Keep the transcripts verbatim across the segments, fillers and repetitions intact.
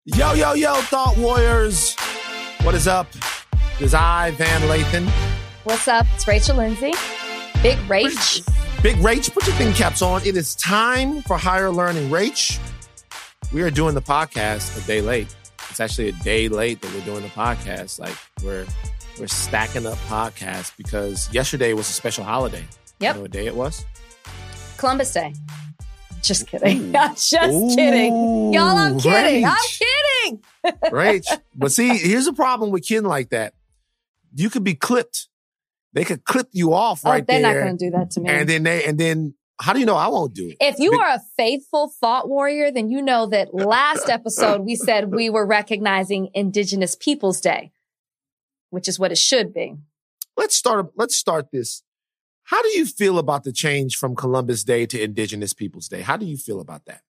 Yo, yo, yo, Thought Warriors. What is up? It is I, Van Lathan. What's up? It's Rachel Lindsay. Big Rach. Big Rach, put your thinking caps on. It is time for Higher Learning. Rach, we are doing the podcast a day late. It's actually a day late that we're doing the podcast. Like, we're we're stacking up podcasts because yesterday was a special holiday. Yep. You know what day it was? Columbus Day. Just kidding. Ooh. I'm just Ooh, kidding. Y'all, I'm kidding. Rach. I'm kidding. Rach. But see, here's the problem with kidding like that. You could be clipped. They could clip you off Oh, right they're there. not going to do that to me. And then they, and then how do you know I won't do it? If you Be- are a faithful thought warrior, then you know that last episode we said we were recognizing Indigenous Peoples Day, which is what it should be. Let's start. Let's start this. How do you feel about the change from Columbus Day to Indigenous Peoples Day? How do you feel about that?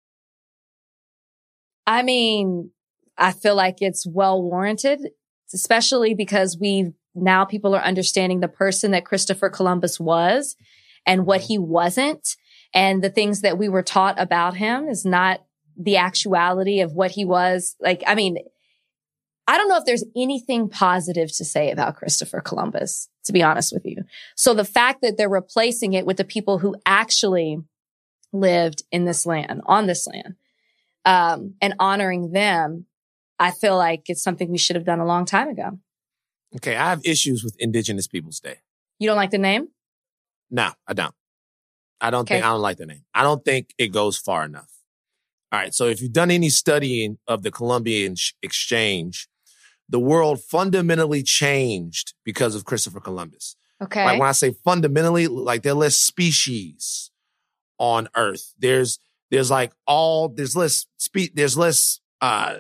I mean, I feel like it's well warranted, especially because we now people are understanding the person that Christopher Columbus was and what he wasn't. And the things that we were taught about him is not the actuality of what he was. Like, I mean, I don't know if there's anything positive to say about Christopher Columbus, to be honest with you. So the fact that they're replacing it with the people who actually lived in this land, on this land, um, and honoring them, I feel like it's something we should have done a long time ago. Okay, I have issues with Indigenous Peoples Day. You don't like the name? No, I don't. I don't Okay. think, I don't like the name. I don't think it goes far enough. All right, so if you've done any studying of the Columbian sh- Exchange, the world fundamentally changed because of Christopher Columbus. Okay. Like when I say fundamentally, like there are less species on Earth. There's there's like all there's less spe- there's less uh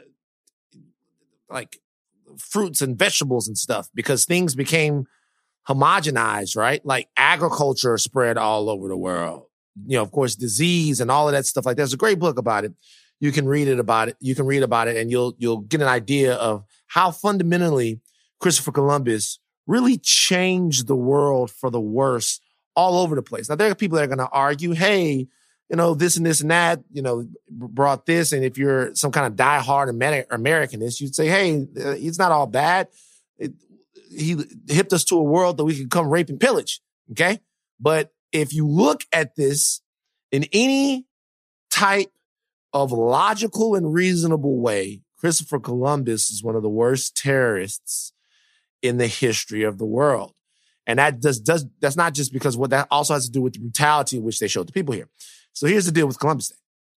like fruits and vegetables and stuff because things became homogenized, right? Like agriculture spread all over the world. You know, of course, disease and all of that stuff. Like there's a great book about it. You can read it about it. You can read about it and you'll you'll get an idea of how fundamentally Christopher Columbus really changed the world for the worse all over the place. Now, there are people that are going to argue, hey, you know, this and this and that, you know, brought this. And if you're some kind of diehard Amer- Americanist, you'd say, hey, uh, it's not all bad. It, he hipped us to a world that we could come rape and pillage. Okay. But if you look at this in any type of logical and reasonable way, Christopher Columbus is one of the worst terrorists in the history of the world. And that does, does, that's not just because what that also has to do with the brutality in which they showed the people here. So here's the deal with Columbus Day.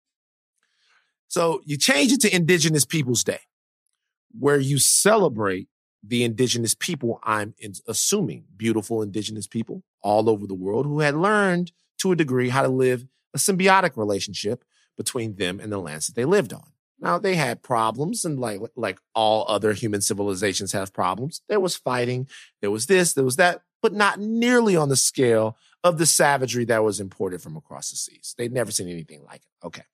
So you change it to Indigenous Peoples Day, where you celebrate the indigenous people, I'm in, assuming beautiful indigenous people all over the world who had learned to a degree how to live a symbiotic relationship between them and the lands that they lived on. Now, they had problems, and like, like all other human civilizations have problems. There was fighting, there was this, there was that, but not nearly on the scale of the savagery that was imported from across the seas. They'd never seen anything like it. Okay.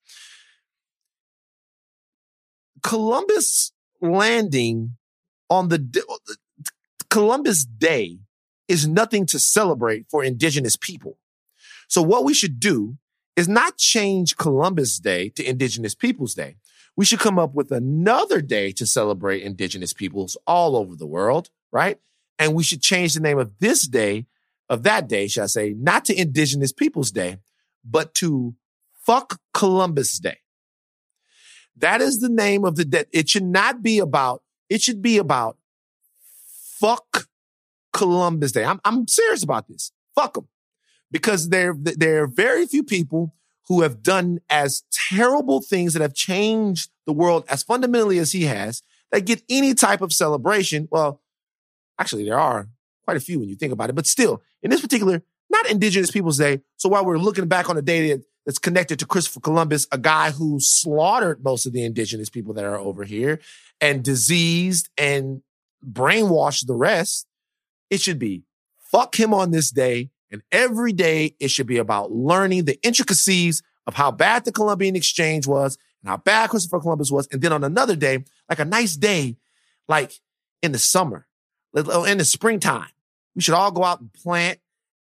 Columbus landing on the Columbus Day is nothing to celebrate for indigenous people. So what we should do is not change Columbus Day to Indigenous Peoples Day. We should come up with another day to celebrate indigenous peoples all over the world, right? And we should change the name of this day, of that day, should I say, not to Indigenous Peoples Day, but to Fuck Columbus Day. That is the name of the day. It should not be about, it should be about Fuck Columbus Day. I'm, I'm serious about this. Fuck them. Because there, there are very few people who have done as terrible things that have changed the world as fundamentally as he has that get any type of celebration. Well, actually, there are quite a few when you think about it. But still, in this particular, not Indigenous Peoples Day. So while we're looking back on a day that, that's connected to Christopher Columbus, a guy who slaughtered most of the indigenous people that are over here and diseased and brainwashed the rest, it should be fuck him on this day. And every day it should be about learning the intricacies of how bad the Columbian Exchange was and how bad Christopher Columbus was. And then on another day, like a nice day, like in the summer, in the springtime, we should all go out and plant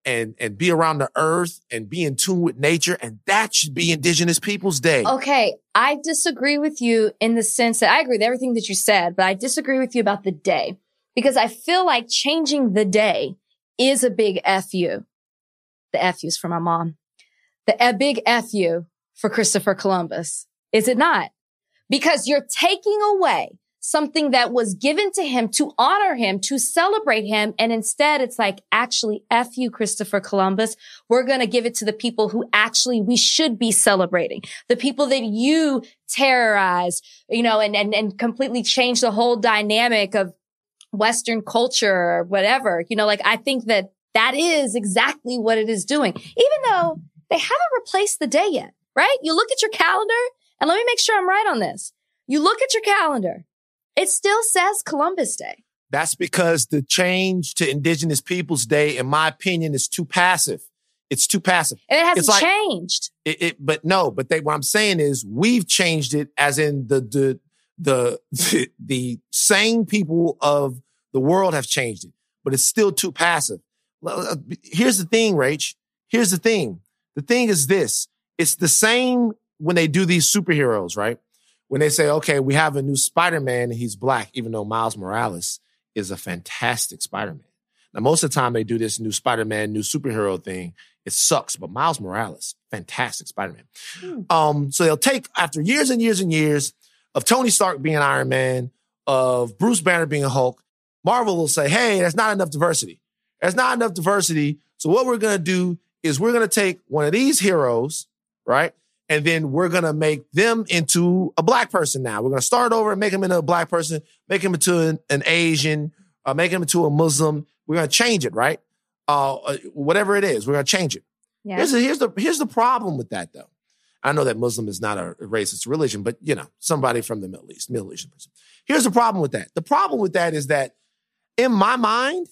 and, and be around the earth and be in tune with nature. And that should be Indigenous Peoples Day. Okay. I disagree with you in the sense that I agree with everything that you said, but I disagree with you about the day because I feel like changing the day is a big F you. The F U's for my mom. The a big F you for Christopher Columbus. Is it not? Because you're taking away something that was given to him to honor him, to celebrate him. And instead it's like, actually, F you, Christopher Columbus. We're going to give it to the people who actually we should be celebrating. The people that you terrorized, you know, and, and, and completely changed the whole dynamic of Western culture or whatever. You know, like I think that that is exactly what it is doing, even though they haven't replaced the day yet, right? You look at your calendar and let me make sure I'm right on this. You look at your calendar. It still says Columbus Day. That's because the change to Indigenous Peoples Day, in my opinion, is too passive. It's too passive. And it hasn't it's like, changed. It, it, but no, but they, what I'm saying is we've changed it as in the, the, the, the, the sane people of the world have changed it, but it's still too passive. Here's the thing, Rach. Here's the thing. The thing is this. It's the same when they do these superheroes, right? When they say, okay, we have a new Spider-Man and he's black, even though Miles Morales is a fantastic Spider-Man. Now, most of the time they do this new Spider-Man, new superhero thing. It sucks, but Miles Morales, fantastic Spider-Man. Hmm. Um, so they'll take, after years and years and years of Tony Stark being Iron Man, of Bruce Banner being Hulk, Marvel will say, hey, that's not enough diversity. There's not enough diversity. So what we're going to do is we're going to take one of these heroes, right? And then we're going to make them into a black person now. We're going to start over and make them into a black person, make him into an, an Asian, uh, make him into a Muslim. We're going to change it, right? Uh, whatever it is, we're going to change it. Yeah. Here's the, here's the, here's the problem with that, though. I know that Muslim is not a racist religion, but, you know, somebody from the Middle East, Middle Eastern person. Here's the problem with that. The problem with that is that in my mind,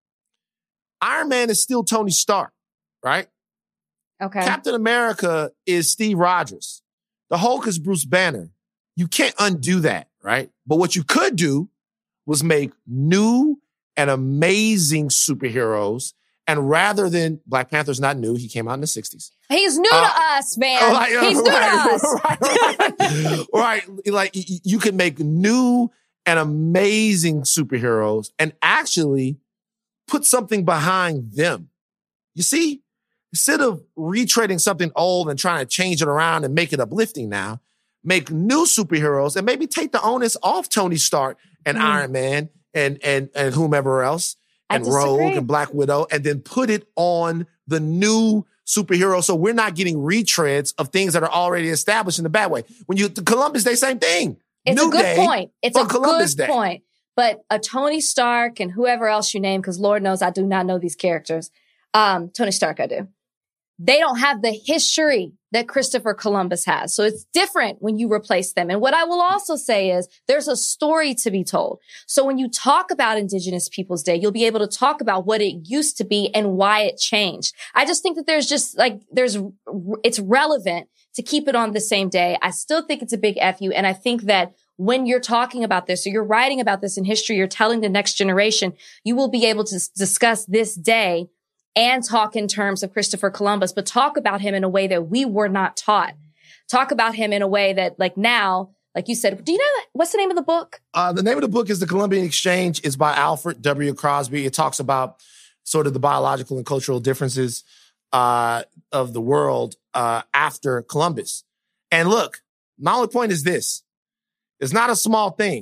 Iron Man is still Tony Stark, right? Okay. Captain America is Steve Rogers. The Hulk is Bruce Banner. You can't undo that, right? But what you could do was make new and amazing superheroes. And rather than Black Panther's not new, he came out in the sixties. He's new uh, to us, man. Like, uh, He's new right, to us. Right, right, right. Like you can make new and amazing superheroes and actually put something behind them. You see? Instead of retreading something old and trying to change it around and make it uplifting now, make new superheroes and maybe take the onus off Tony Stark and mm. Iron Man and, and, and whomever else and Rogue and Black Widow and then put it on the new superhero. So we're not getting retreads of things that are already established in a bad way. When you, Columbus Day, same thing. It's new a good day point. It's a Columbus good Day. point. But a Tony Stark and whoever else you name, because Lord knows I do not know these characters. Um, Tony Stark, I do. They don't have the history that Christopher Columbus has. So it's different when you replace them. And what I will also say is there's a story to be told. So when you talk about Indigenous Peoples Day, you'll be able to talk about what it used to be and why it changed. I just think that there's just like, there's, it's relevant to keep it on the same day. I still think it's a big F U. And I think that when you're talking about this or you're writing about this in history, you're telling the next generation, you will be able to s- discuss this day and talk in terms of Christopher Columbus, but talk about him in a way that we were not taught. Talk about him in a way that, like now, like you said, do you know, what's the name of the book? Uh, the name of the book is The Columbian Exchange. It's by Alfred W. Crosby. It talks about sort of the biological and cultural differences uh, of the world uh, after Columbus. And look, my only point is this. It's not a small thing.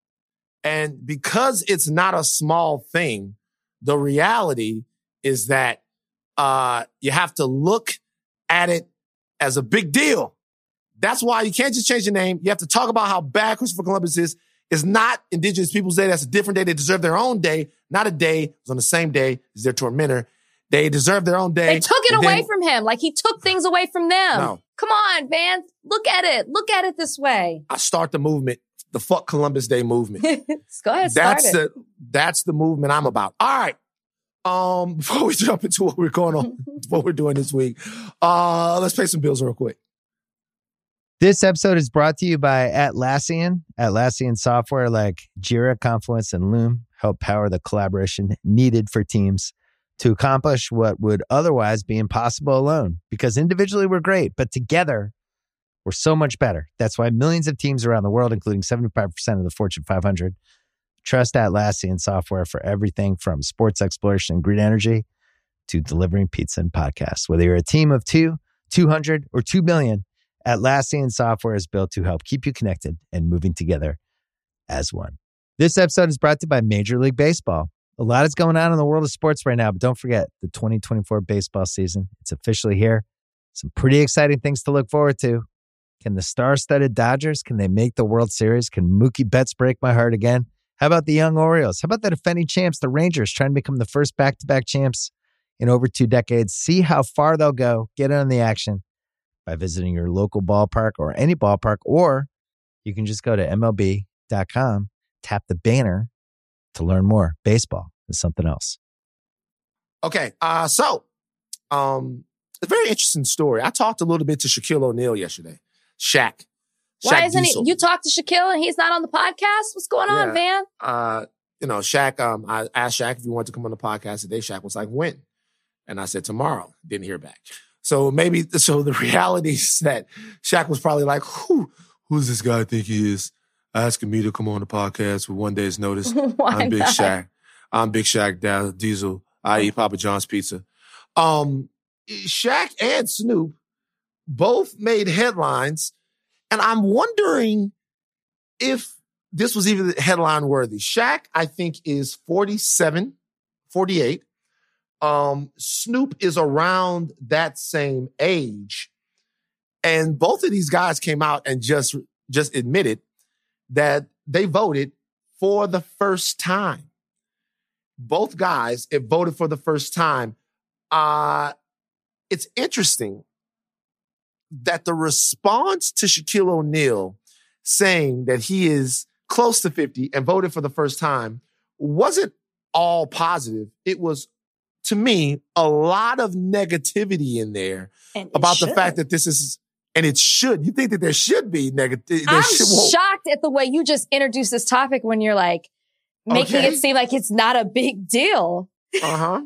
And because it's not a small thing, the reality is that uh, you have to look at it as a big deal. That's why you can't just change your name. You have to talk about how bad Christopher Columbus is. It's not Indigenous Peoples Day. That's a different day. They deserve their own day, not a day. It's on the same day as their tormentor. They deserve their own day. They took it away then, from him. Like he took things away from them. No. Come on, man. Look at it. Look at it this way. I start the movement, the Fuck Columbus Day movement. Go ahead, that's start it. the that's the movement I'm about. All right. Um, before we jump into what we're going on, what we're doing this week, uh, let's pay some bills real quick. This episode is brought to you by Atlassian. Atlassian software like Jira, Confluence, and Loom help power the collaboration needed for teams. to accomplish what would otherwise be impossible alone. Because individually we're great, but together we're so much better. That's why millions of teams around the world, including seventy-five percent of the Fortune five hundred, trust Atlassian software for everything from sports exploration and green energy to delivering pizza and podcasts. Whether you're a team of two, two hundred, or two billion, Atlassian software is built to help keep you connected and moving together as one. This episode is brought to you by Major League Baseball. A lot is going on in the world of sports right now, but don't forget the twenty twenty-four baseball season. It's officially here. Some pretty exciting things to look forward to. Can the star-studded Dodgers, can they make the World Series? Can Mookie Betts break my heart again? How about the young Orioles? How about the defending champs, the Rangers, trying to become the first back-to-back champs in over two decades? See how far they'll go. Get in on the action by visiting your local ballpark or any ballpark, or you can just go to M L B dot com, tap the banner to learn more. Baseball is something else. Okay, uh, so um, a very interesting story. I talked a little bit to Shaquille O'Neal yesterday. Shaq. Why Shaq isn't Diesel. he? You talked to Shaquille and he's not on the podcast? What's going on, Yeah. Van? Uh, you know, Shaq, um, I asked Shaq if he wanted to come on the podcast today. Shaq was like, when? And I said, tomorrow. Didn't hear back. So maybe, so the reality is that Shaq was probably like, who, who's this guy think he is? Asking me to come on the podcast with one day's notice. Why I'm Big not? Shaq. I'm Big Shaq Da- Diesel. I eat Papa John's pizza. Um, Shaq and Snoop both made headlines, and I'm wondering if this was even headline worthy. Shaq, I think, is forty-seven, forty-eight. Um, Snoop is around that same age. And both of these guys came out and just, just admitted that they voted for the first time. Both guys it voted for the first time. Uh, it's interesting that the response to Shaquille O'Neal saying that he is close to fifty and voted for the first time wasn't all positive. It was, to me, a lot of negativity in there And it about the should. fact that this is, and it should. You think that there should be negative? I'm should, well, shocked at the way you just introduced this topic when you're like making Okay. it seem like it's not a big deal. Uh-huh.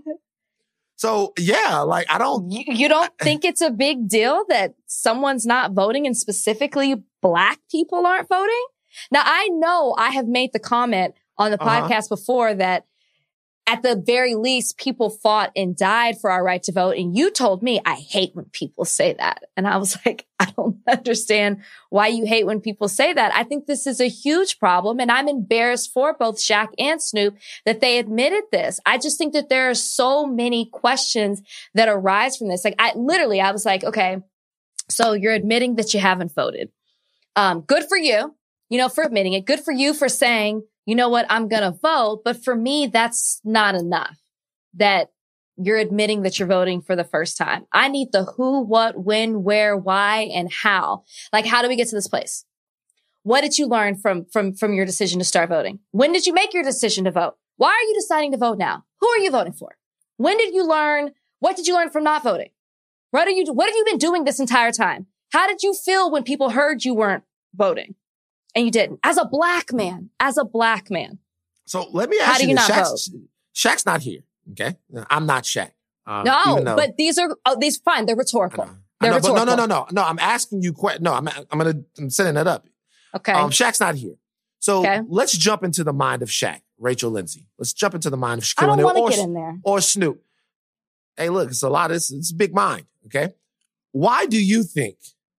So, yeah, like, I don't, You, you don't think it's a big deal that someone's not voting and specifically Black people aren't voting? Now, I know I have made the comment on the Uh-huh. podcast before that at the very least, people fought and died for our right to vote. And you told me, I hate when people say that. And I was like, I don't understand why you hate when people say that. I think this is a huge problem. And I'm embarrassed for both Shaq and Snoop that they admitted this. I just think that there are so many questions that arise from this. Like, I literally, I was like, okay, so you're admitting that you haven't voted. Um, good for you, you know, for admitting it. Good for you for saying, you know what, I'm going to vote. But for me, that's not enough that you're admitting that you're voting for the first time. I need the who, what, when, where, why, and how. Like, how do we get to this place? What did you learn from, from, from your decision to start voting? When did you make your decision to vote? Why are you deciding to vote now? Who are you voting for? When did you learn? What did you learn from not voting? What are you, what have you been doing this entire time? How did you feel when people heard you weren't voting? And you didn't. As a Black man, as a Black man. so let me ask How do you this. not Shaq's, Shaq's not here, okay? I'm not Shaq. Uh, No, even though- but these are, oh, these, fine, they're I rhetorical. know. I They're know, but no, rhetorical. no, no, no, no. I'm asking you. Que- no, I'm. I'm gonna. I'm setting that up. Okay. Um, Shaq's not here, so Okay. let's jump into the mind of Shaq, Rachel Lindsay. Let's jump into the mind of I Shaquille don't O'Neal want to or, get in there. or Snoop. Hey, look, it's a lot. It's it's a big mind. Okay, why do you think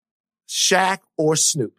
Shaq or Snoop,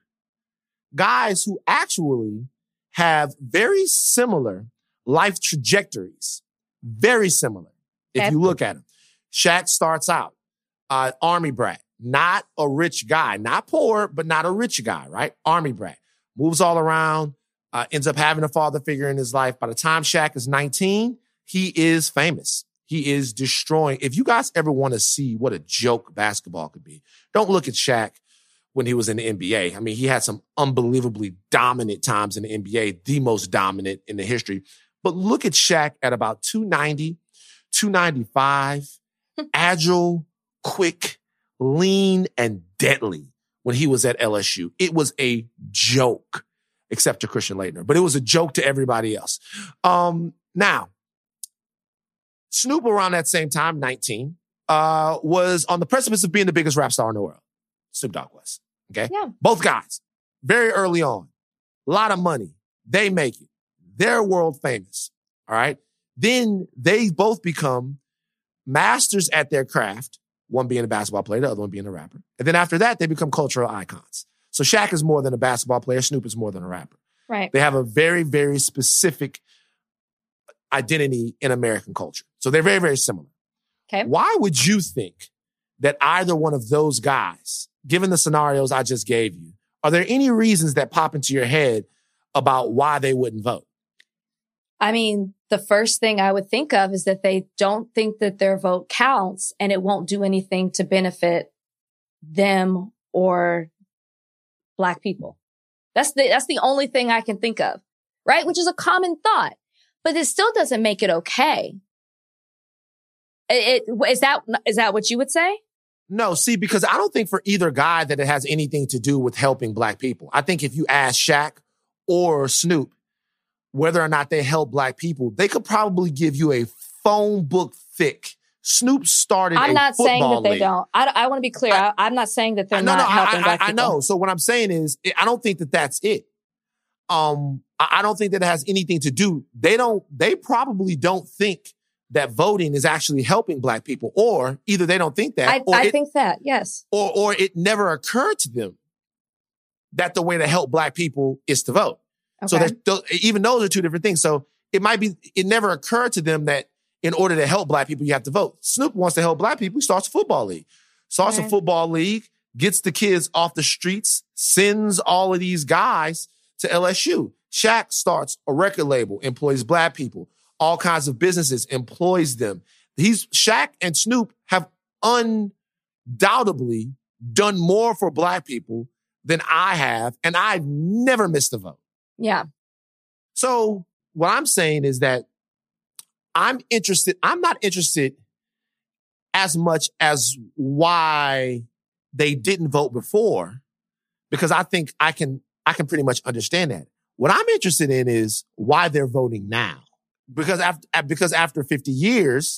guys who actually have very similar life trajectories, very similar, if Okay. you look at them. Shaq starts out, uh, Army brat, not a rich guy, not poor, but not a rich guy, right? Army brat, moves all around, uh, ends up having a father figure in his life. By the time Shaq is nineteen, he is famous. He is destroying. If you guys ever want to see what a joke basketball could be, don't look at Shaq when he was in the N B A. I mean, he had some unbelievably dominant times in the N B A, the most dominant in the history. But look at Shaq at about two ninety, two ninety-five, agile, quick, lean, and deadly when he was at L S U. It was a joke, except to Christian Laettner, but it was a joke to everybody else. Um, now, Snoop, around that same time, nineteen, uh, was on the precipice of being the biggest rap star in the world. Snoop Dogg was. Okay? Yeah. Both guys. Very early on. A lot of money. They make it. They're world famous. All right? Then they both become masters at their craft, one being a basketball player, the other one being a rapper. And then after that, they become cultural icons. So Shaq is more than a basketball player. Snoop is more than a rapper. Right. They have a very, very specific identity in American culture. So they're very, very similar. Okay. Why would you think that either one of those guys, given the scenarios I just gave you, are there any reasons that pop into your head about why they wouldn't vote? I mean, the first thing I would think of is that they don't think that their vote counts and it won't do anything to benefit them or Black people. That's the, that's the only thing I can think of, right? Which is a common thought, but it still doesn't make it okay. It, it, is that, is that what you would say? No, see, because I don't think for either guy that it has anything to do with helping Black people. I think if you ask Shaq or Snoop whether or not they help Black people, they could probably give you a phone book thick. Snoop started I'm a not saying that they league. don't. I, I want to be clear. I, I'm not saying that they're no, not no, helping I, Black I, people. I know. So what I'm saying is, I don't think that that's it. Um, I don't think that it has anything to do. They don't, they probably don't think that voting is actually helping Black people, or either they don't think that. I, or I it, think that, yes. Or, or it never occurred to them that the way to help Black people is to vote. Okay. So even those are two different things. So it might be, it never occurred to them that in order to help Black people, you have to vote. Snoop wants to help Black people. He starts a football league. Starts right. a football league, gets the kids off the streets, sends all of these guys to L S U. Shaq starts a record label, employs Black people, all kinds of businesses, employs them. He's Shaq and Snoop have undoubtedly done more for Black people than I have, and I've never missed a vote. Yeah. So what I'm saying is that I'm interested, I'm not interested as much as why they didn't vote before, because I think I can, I can pretty much understand that. What I'm interested in is why they're voting now. Because after, because after fifty years,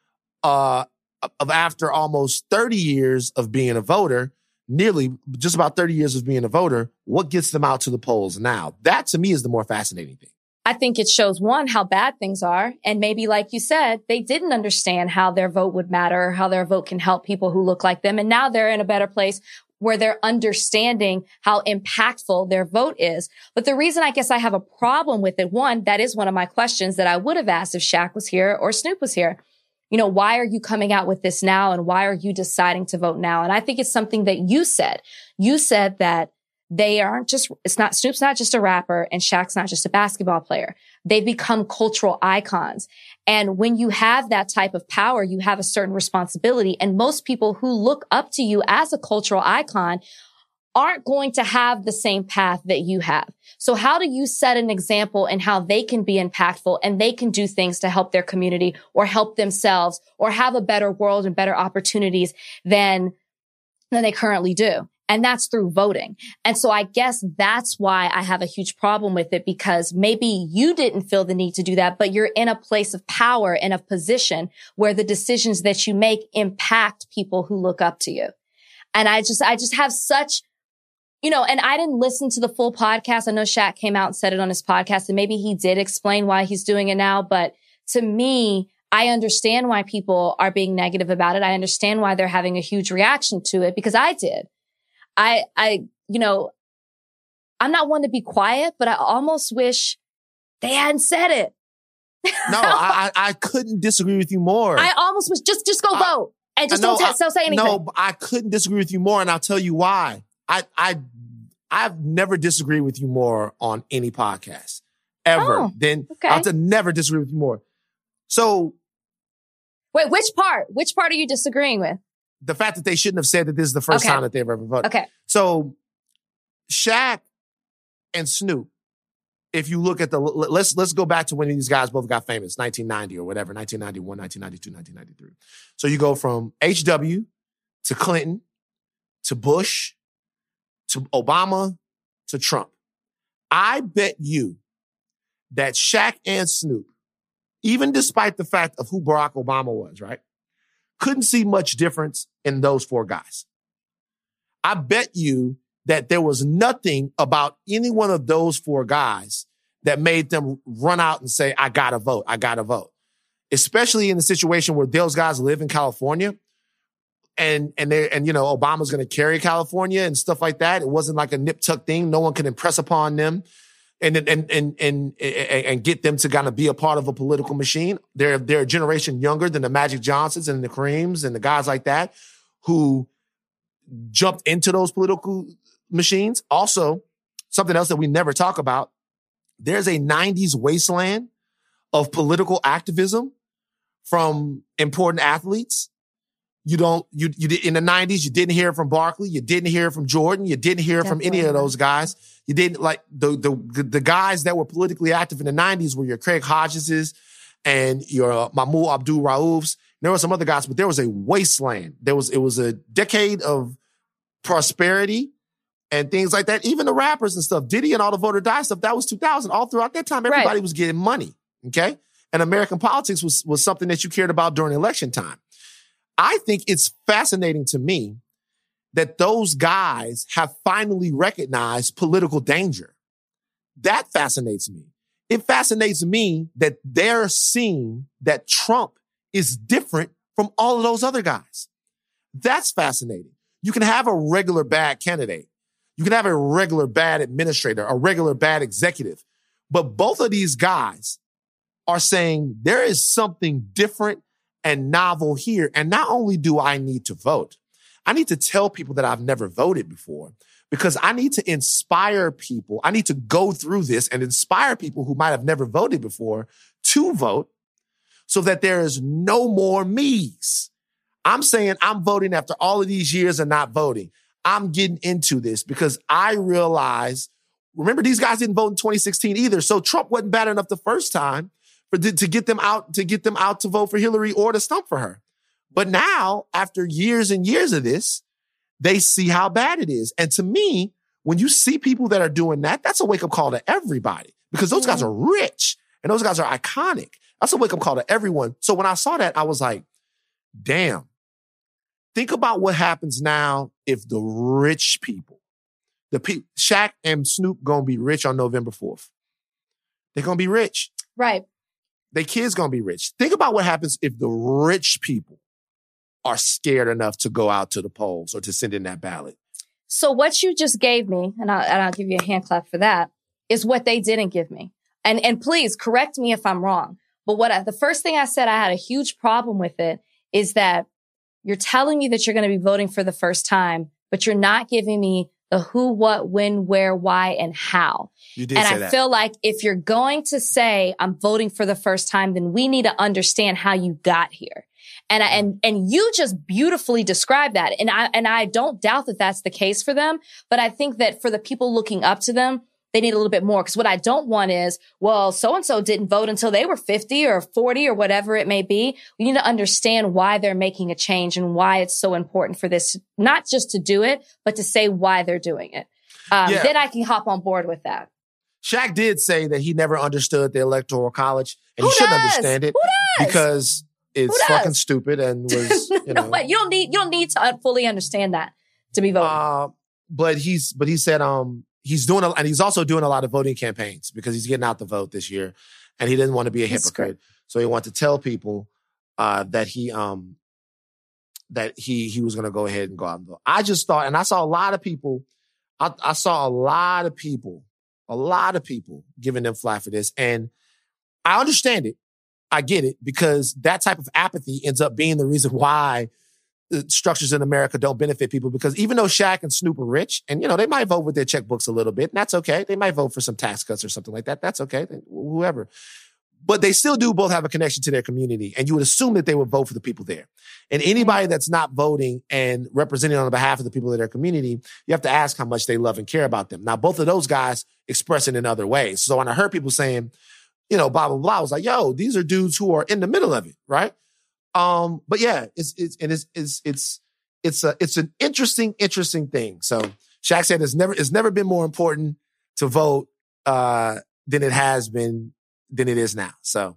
uh, of after almost thirty years of being a voter, nearly just about thirty years of being a voter, what gets them out to the polls now? That to me is the more fascinating thing. I think it shows, one, how bad things are. And maybe, like you said, they didn't understand how their vote would matter, how their vote can help people who look like them. And now they're in a better place where they're understanding how impactful their vote is. But the reason I guess I have a problem with it, one, that is one of my questions that I would have asked if Shaq was here or Snoop was here. You know, why are you coming out with this now? And why are you deciding to vote now? And I think it's something that you said. You said that they aren't just, it's not, Snoop's not just a rapper and Shaq's not just a basketball player. They've become cultural icons. And when you have that type of power, you have a certain responsibility. And most people who look up to you as a cultural icon aren't going to have the same path that you have. So how do you set an example in how they can be impactful and they can do things to help their community or help themselves or have a better world and better opportunities than, than they currently do? And that's through voting. And so I guess that's why I have a huge problem with it, because maybe you didn't feel the need to do that, but you're in a place of power and a position where the decisions that you make impact people who look up to you. And I just, I just have such, you know, and I didn't listen to the full podcast. I know Shaq came out and said it on his podcast, and maybe he did explain why he's doing it now. But to me, I understand why people are being negative about it. I understand why they're having a huge reaction to it, because I did. I, I, you know, I'm not one to be quiet, but I almost wish they hadn't said it. No, I, I couldn't disagree with you more. I almost wish, just, just go I, vote and just no, don't, t- don't say anything. No, I couldn't disagree with you more, and I'll tell you why. I, I, I've never disagreed with you more on any podcast ever. Oh, then okay. I'll to never disagree with you more. So, wait, which part? Which part are you disagreeing with? The fact that they shouldn't have said that this is the first okay. time that they've ever voted. Okay. So, Shaq and Snoop, if you look at the, let's let's go back to when these guys both got famous, nineteen ninety or whatever, nineteen ninety-one, nineteen ninety-two, nineteen ninety-three. So you go from H W to Clinton to Bush to Obama to Trump. I bet you that Shaq and Snoop, even despite the fact of who Barack Obama was, right? Couldn't see much difference in those four guys. I bet you that there was nothing about any one of those four guys that made them run out and say, I gotta vote, I gotta vote. Especially in the situation where those guys live in California and, and they, and, you know, Obama's going to carry California and stuff like that. It wasn't like a nip tuck thing. No one can impress upon them and, and, and, and, and, and get them to kind of be a part of a political machine. They're, they're a generation younger than the Magic Johnsons and the Kareems and the guys like that who jumped into those political machines. Also, something else that we never talk about, there's a nineties wasteland of political activism from important athletes. You don't, you, you did in the nineties, you didn't hear from Barkley. You didn't hear from Jordan. You didn't hear Definitely. from any of those guys. You didn't like the, the, the guys that were politically active in the nineties were your Craig Hodgeses and your uh, Mahmoud Abdul Raufs. There were some other guys, but there was a wasteland. There was, it was a decade of prosperity and things like that. Even the rappers and stuff, Diddy and all the voter die stuff, that was two thousand. All throughout that time, everybody right. was getting money. Okay. And American politics was, was something that you cared about during election time. I think it's fascinating to me that those guys have finally recognized political danger. That fascinates me. It fascinates me that they're seeing that Trump is different from all of those other guys. That's fascinating. You can have a regular bad candidate. You can have a regular bad administrator, a regular bad executive. But both of these guys are saying there is something different and novel here. And not only do I need to vote, I need to tell people that I've never voted before because I need to inspire people. I need to go through this and inspire people who might have never voted before to vote so that there is no more me's. I'm saying I'm voting after all of these years of not voting. I'm getting into this because I realize, remember, these guys didn't vote in twenty sixteen either. So Trump wasn't bad enough the first time for to get them out, to get them out to vote for Hillary or to stump for her. But now, after years and years of this, they see how bad it is. And to me, when you see people that are doing that, that's a wake-up call to everybody because those guys are rich and those guys are iconic. That's a wake-up call to everyone. So when I saw that, I was like, damn. Think about what happens now if the rich people, the people, Shaq and Snoop gonna be rich on November fourth. They're gonna be rich. Right. Their kids gonna be rich. Think about what happens if the rich people are scared enough to go out to the polls or to send in that ballot. So what you just gave me, and I'll, and I'll give you a hand clap for that, is what they didn't give me. And and please correct me if I'm wrong. But what I, the first thing I said, I had a huge problem with it, is that you're telling me that you're going to be voting for the first time, but you're not giving me the who, what, when, where, why, and how. You did and say I that. feel like if you're going to say I'm voting for the first time, then we need to understand how you got here. And I, and and you just beautifully described that. And I and I don't doubt that that's the case for them. But I think that for the people looking up to them, they need a little bit more. Because what I don't want is, well, so-and-so didn't vote until they were fifty or forty or whatever it may be. We need to understand why they're making a change and why it's so important for this, not just to do it, but to say why they're doing it. Um, yeah. Then I can hop on board with that. Shaq did say that he never understood the Electoral College, and Who he shouldn't does? understand it Who does? because it's fucking stupid and was, you know. No, you don't need, you don't need to fully understand that to be voting. Uh, but he's, but he said, um, he's doing, a, and he's also doing a lot of voting campaigns because he's getting out the vote this year, and he didn't want to be a That's hypocrite, great. so he wanted to tell people uh, that he, um, that he he was going to go ahead and go out and vote. I just thought, and I saw a lot of people, I, I saw a lot of people, a lot of people giving them flack for this, and I understand it. I get it, because that type of apathy ends up being the reason why the structures in America don't benefit people. Because even though Shaq and Snoop are rich, and, you know, they might vote with their checkbooks a little bit, and that's okay. They might vote for some tax cuts or something like that. That's okay. Whoever. But they still do both have a connection to their community, and you would assume that they would vote for the people there. And anybody that's not voting and representing on behalf of the people of their community, you have to ask how much they love and care about them. Now, both of those guys express it in other ways. So when I heard people saying, you know, blah, blah, blah, I was like, yo, these are dudes who are in the middle of it, right? Um, but yeah, it's, it's, and it's, it's, it's, it's a, it's an interesting, interesting thing. So Shaq said it's never, it's never been more important to vote, uh, than it has been, than it is now. So,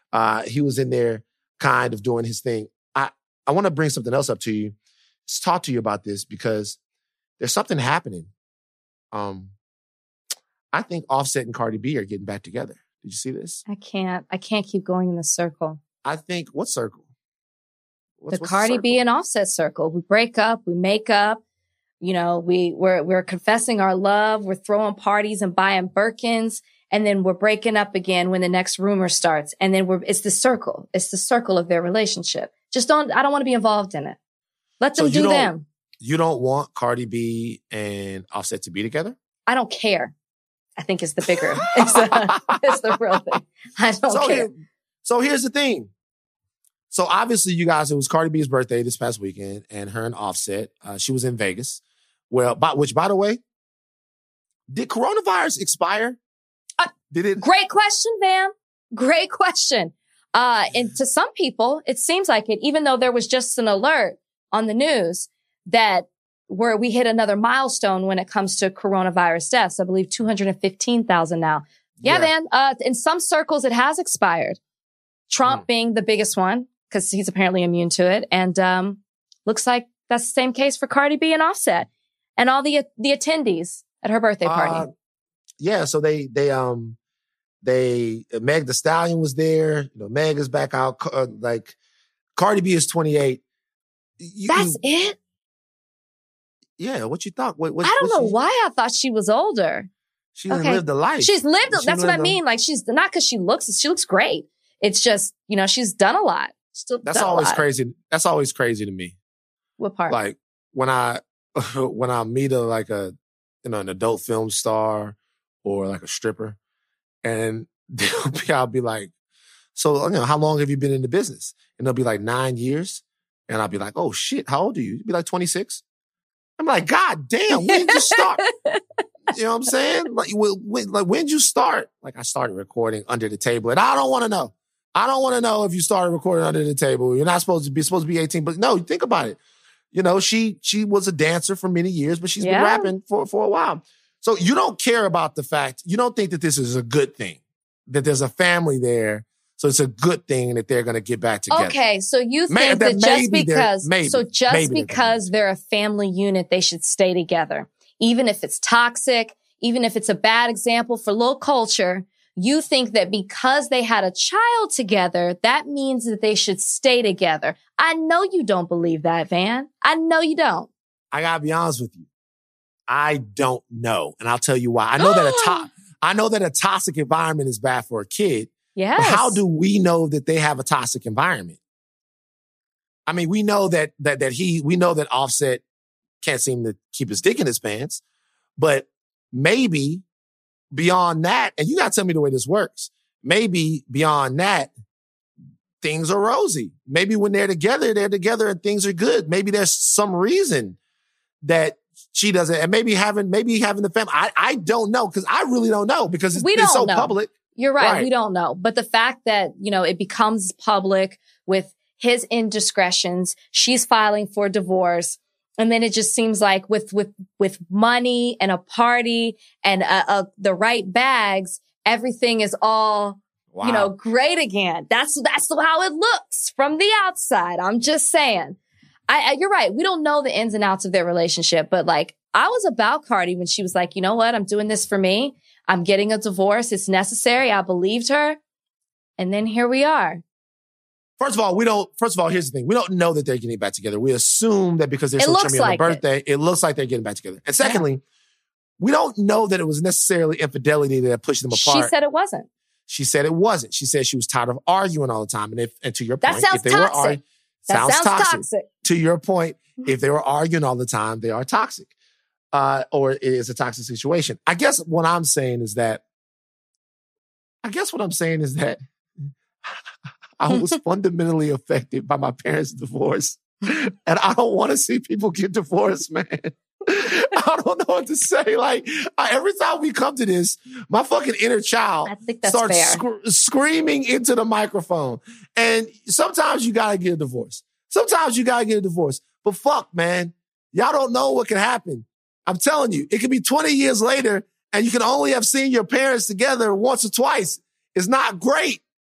Uh, he was in there kind of doing his thing. I, I want to bring something else up to you. Just talk to you about this because there's something happening. Um, I think Offset and Cardi B are getting back together. Did you see this? I can't. I can't keep going in the circle. I think, what circle? What's, the what's Cardi the B and Offset circle. We break up, we make up. You know, we, we're, we're confessing our love. We're throwing parties and buying Birkins. And then we're breaking up again when the next rumor starts. And then we're, it's the circle. It's the circle of their relationship. Just don't, I don't want to be involved in it. Let them So do you don't- them. You don't want Cardi B and Offset to be together? I don't care. I think it's the bigger, it's the, it's the real thing. I don't So, care. here, so here's the thing. So obviously you guys, it was Cardi B's birthday this past weekend and her and Offset, uh, she was in Vegas. Well, by, which by the way, did coronavirus expire? Uh, did it? Great question, Van. Great question. Uh, and to some people, it seems like it, even though there was just an alert on the news that where we hit another milestone when it comes to coronavirus deaths. I believe two hundred fifteen thousand now. Yeah, Yeah. man. Uh, in some circles, it has expired. Trump Mm. being the biggest one because he's apparently immune to it. And, um, looks like that's the same case for Cardi B and Offset and all the, the attendees at her birthday party. Uh, yeah. So they, they, um, they, Meg Thee Stallion was there. You know, Meg is back out. Uh, like Cardi B is twenty-eight. You, that's you- it? Yeah. What you thought? What, what, I don't what know she, why I thought she was older. She didn't Okay. live the life. She's lived. She That's what lived I the- mean. Like she's not because she looks. She looks great. It's just you know she's done a lot. Still, That's done a always lot. crazy. That's always crazy to me. What part? Like when I when I meet a like a you know an adult film star or like a stripper, and they'll be, I'll be like, so you know how long have you been in the business? And they'll be like nine years, and I'll be like, oh shit, how old are you? You'd be like twenty-six. I'm like, God damn, when did you start? You know what I'm saying? Like when, when like when did you start? Like I started recording under the table, and I don't want to know. I don't want to know if you started recording under the table. You're not supposed to be supposed to be eighteen, but no, think about it. You know, she she was a dancer for many years, but she's Yeah. been rapping for, for a while. So you don't care about the fact, you don't think that this is a good thing, that there's a family there. So it's a good thing that they're going to get back together. Okay, so you think May- that, that just maybe they're- because maybe- so just maybe they're because they're a family unit, they should stay together, even if it's toxic, even if it's a bad example for low culture. You think that because they had a child together, that means that they should stay together. I know you don't believe that, Van. I know you don't. I gotta be honest with you. I don't know, and I'll tell you why. I know that a to- I know that a toxic environment is bad for a kid. Yes. But how do we know that they have a toxic environment? I mean, we know that that that he, we know that Offset can't seem to keep his dick in his pants, but maybe beyond that, and you gotta tell me the way this works. Maybe beyond that, things are rosy. Maybe when they're together, they're together and things are good. Maybe there's some reason that she doesn't, and maybe having maybe having the family. I I don't know because I really don't know because it's, We it's don't so know. public. You're right. Right. We don't know. But the fact that, you know, it becomes public with his indiscretions, she's filing for divorce. And then it just seems like with, with, with money and a party and uh, uh, the right bags, everything is all, Wow. you know, great again. That's, that's how it looks from the outside. I'm just saying. I, I, you're right. We don't know the ins and outs of their relationship, but like I was about Cardi when she was like, you know what? I'm doing this for me. I'm getting a divorce. It's necessary. I believed her. And then here we are. First of all, we don't, first of all, here's the thing. We don't know that they're getting back together. We assume that because they're It so looks chummy on like their birthday, it. it looks like they're getting back together. And secondly, we don't know that it was necessarily infidelity that pushed them apart. She said it wasn't. She said it wasn't. She said she was tired of arguing all the time. And if, and to your That point, sounds if they toxic. were arguing, That sounds, sounds toxic. toxic. To your point, if they were arguing all the time, they are toxic. Uh, or it is a toxic situation. I guess what I'm saying is that, I guess what I'm saying is that I was fundamentally affected by my parents' divorce. And I don't want to see people get divorced, man. I don't know what to say. Like, I, every time we come to this, my fucking inner child I think that's starts fair. sc- screaming into the microphone. And sometimes you gotta get a divorce. Sometimes you gotta get a divorce. But fuck, man, y'all don't know what can happen. I'm telling you, it could be twenty years later and you can only have seen your parents together once or twice. It's not great.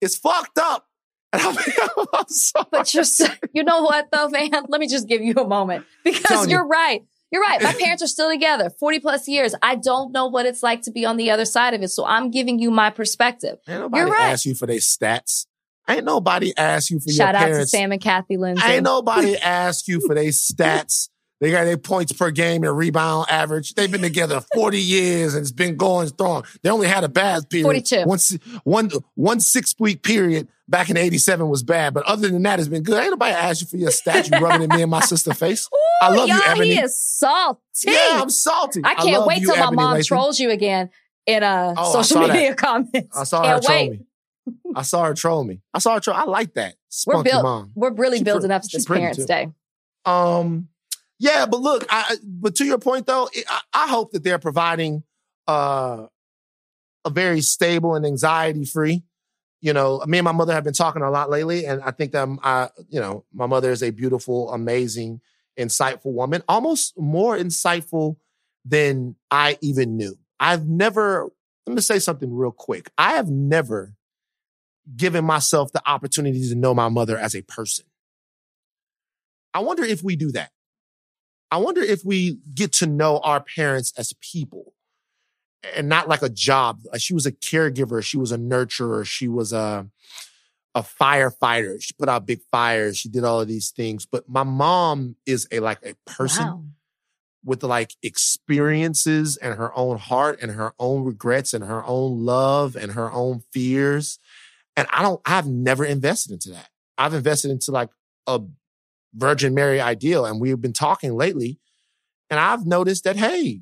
It's fucked up. And I'm, I'm sorry. But you're, so, you know what though, Van? Let me just give you a moment because you're you. right. You're right. My parents are still together, forty plus years. I don't know what it's like to be on the other side of it. So I'm giving you my perspective. Ain't nobody you're right. ask you for their stats. Ain't nobody ask you for Shout your parents. Shout out to Sam and Kathy Lindsay. Ain't nobody ask you for their stats. They got their points per game and rebound average. They've been together forty years and it's been going strong. They only had a bad period. forty-two. One, one, one six-week period back in eighty-seven was bad. But other than that, it's been good. Ain't nobody ask you for your stats. You rubbing it in me and my sister's face. Ooh, I love y'all, you, Ebony. He is salty. Yeah, I'm salty. I can't I wait you, till my Ebony mom Lathan. trolls you again in uh, oh, social media that. comments. I saw can't her troll wait. me. I saw her troll me. I saw her troll. I like that. Spunky we're build, mom. We're really she building pre- up to this pretty Parents' too. Day. Um, yeah, but look, I, but to your point though, I, I hope that they're providing uh, a very stable and anxiety-free. You know, me and my mother have been talking a lot lately, and I think that I, you know, my mother is a beautiful, amazing, insightful woman, almost more insightful than I even knew. I've never. Let me say something real quick. I have never given myself the opportunity to know my mother as a person. I wonder if we do that. I wonder if we get to know our parents as people and not like a job. She was a caregiver. She was a nurturer. She was a, a firefighter. She put out big fires. She did all of these things. But my mom is a like a person. Wow. With like experiences and her own heart and her own regrets and her own love and her own fears. And I don't, I've never invested into that. I've invested into like a Virgin Mary ideal. And we've been talking lately and I've noticed that, hey,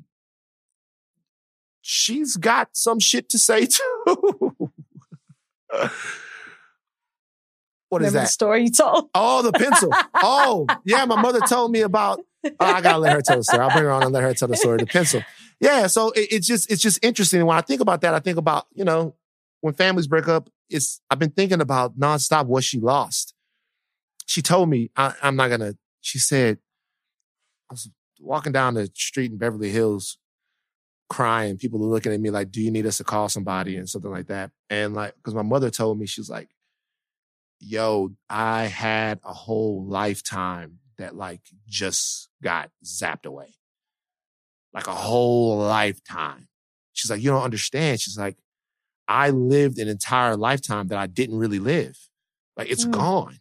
she's got some shit to say too. What is Remember that? The story you told? Oh, the pencil. Oh, yeah. My mother told me about. Oh, I gotta let her tell the story. I'll bring her on and let her tell the story. The pencil. Yeah. So it, it's just it's just interesting. When I think about that, I think about you know when families break up. It's I've been thinking about nonstop what she lost. She told me I, I'm not gonna. She said I was walking down the street in Beverly Hills, crying. People were looking at me like, "Do you need us to call somebody?" and something like that. And like, because my mother told me, she was like, yo, I had a whole lifetime that like just got zapped away. Like a whole lifetime. She's like, you don't understand. She's like, I lived an entire lifetime that I didn't really live. Like it's mm. gone.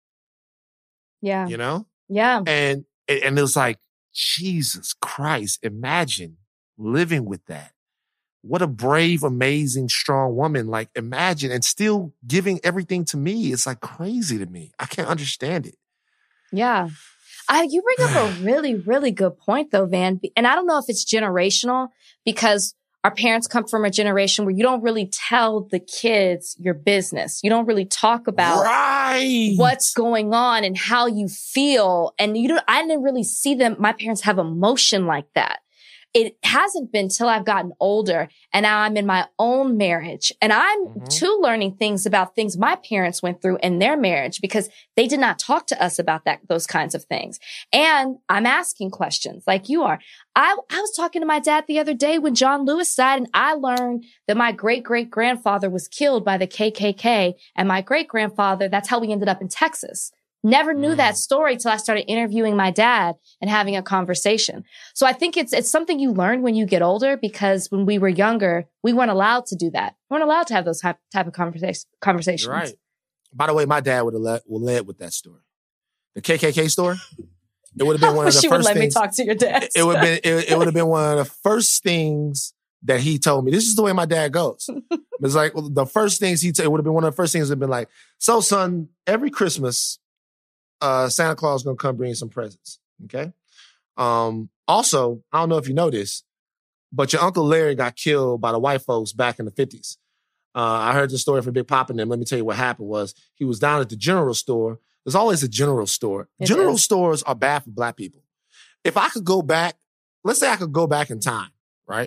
Yeah. You know? Yeah. And, and it was like, Jesus Christ, imagine living with that. What a brave, amazing, strong woman. Like, imagine, and still giving everything to me. It's like crazy to me. I can't understand it. Yeah. I, you bring up a really, really good point though, Van. And I don't know if it's generational because our parents come from a generation where you don't really tell the kids your business. You don't really talk about right. what's going on and how you feel. And you don't, I didn't really see them. My parents have emotion like that. It hasn't been till I've gotten older and now I'm in my own marriage and I'm mm-hmm. too learning things about things my parents went through in their marriage because they did not talk to us about that, those kinds of things. And I'm asking questions like you are. I, I was talking to my dad the other day when John Lewis died and I learned that my great great grandfather was killed by the K K K and my great grandfather, that's how we ended up in Texas. Never knew mm. that story till I started interviewing my dad and having a conversation. So I think it's it's something you learn when you get older because when we were younger, we weren't allowed to do that. We weren't allowed to have those type, type of conversa- conversations. You're right. By the way, my dad would have led, would led with that story. The K K K story. It would have been one of the she first would let things. me talk to your dad. It, it would have been it, it would have been one of the first things that he told me. This is the way my dad goes. It's like well, the first things he t- it would have been one of the first things that have been like, so son, every Christmas. Uh, Santa Claus is going to come bring some presents. Okay. Um, also, I don't know if you know this, but your Uncle Larry got killed by the white folks back in the fifties. Uh, I heard the story from Big Papa and them. Let me tell you what happened was he was down at the general store. There's always a general store. It general is. Stores are bad for black people. If I could go back, let's say I could go back in time, right?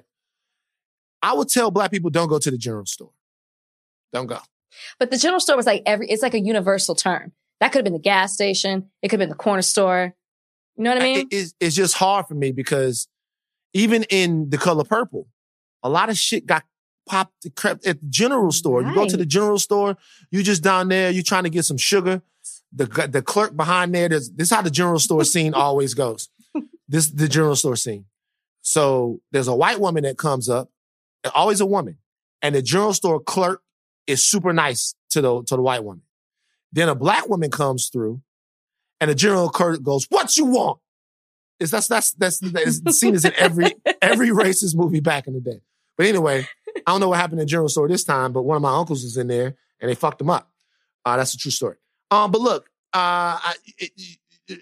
I would tell black people don't go to the general store. Don't go. But the general store was like every, it's like a universal term. That could have been the gas station. It could have been the corner store. You know what I mean? It, it's, it's just hard for me because even in The Color Purple, a lot of shit got pop the crap at the general store. Right. You go to the general store, you just down there, you trying to get some sugar. The the clerk behind there, there's, this is how the general store scene always goes. This the general store scene. So there's a white woman that comes up, always a woman, and the general store clerk is super nice to the to the white woman. Then a black woman comes through, and the general clerk goes, "What you want?" It's that's that's that's, that's the scene is in every every racist movie back in the day. But anyway, I don't know what happened in the general store this time, but one of my uncles was in there and they fucked him up. Uh, that's a true story. Um, but look, uh, I, it, it,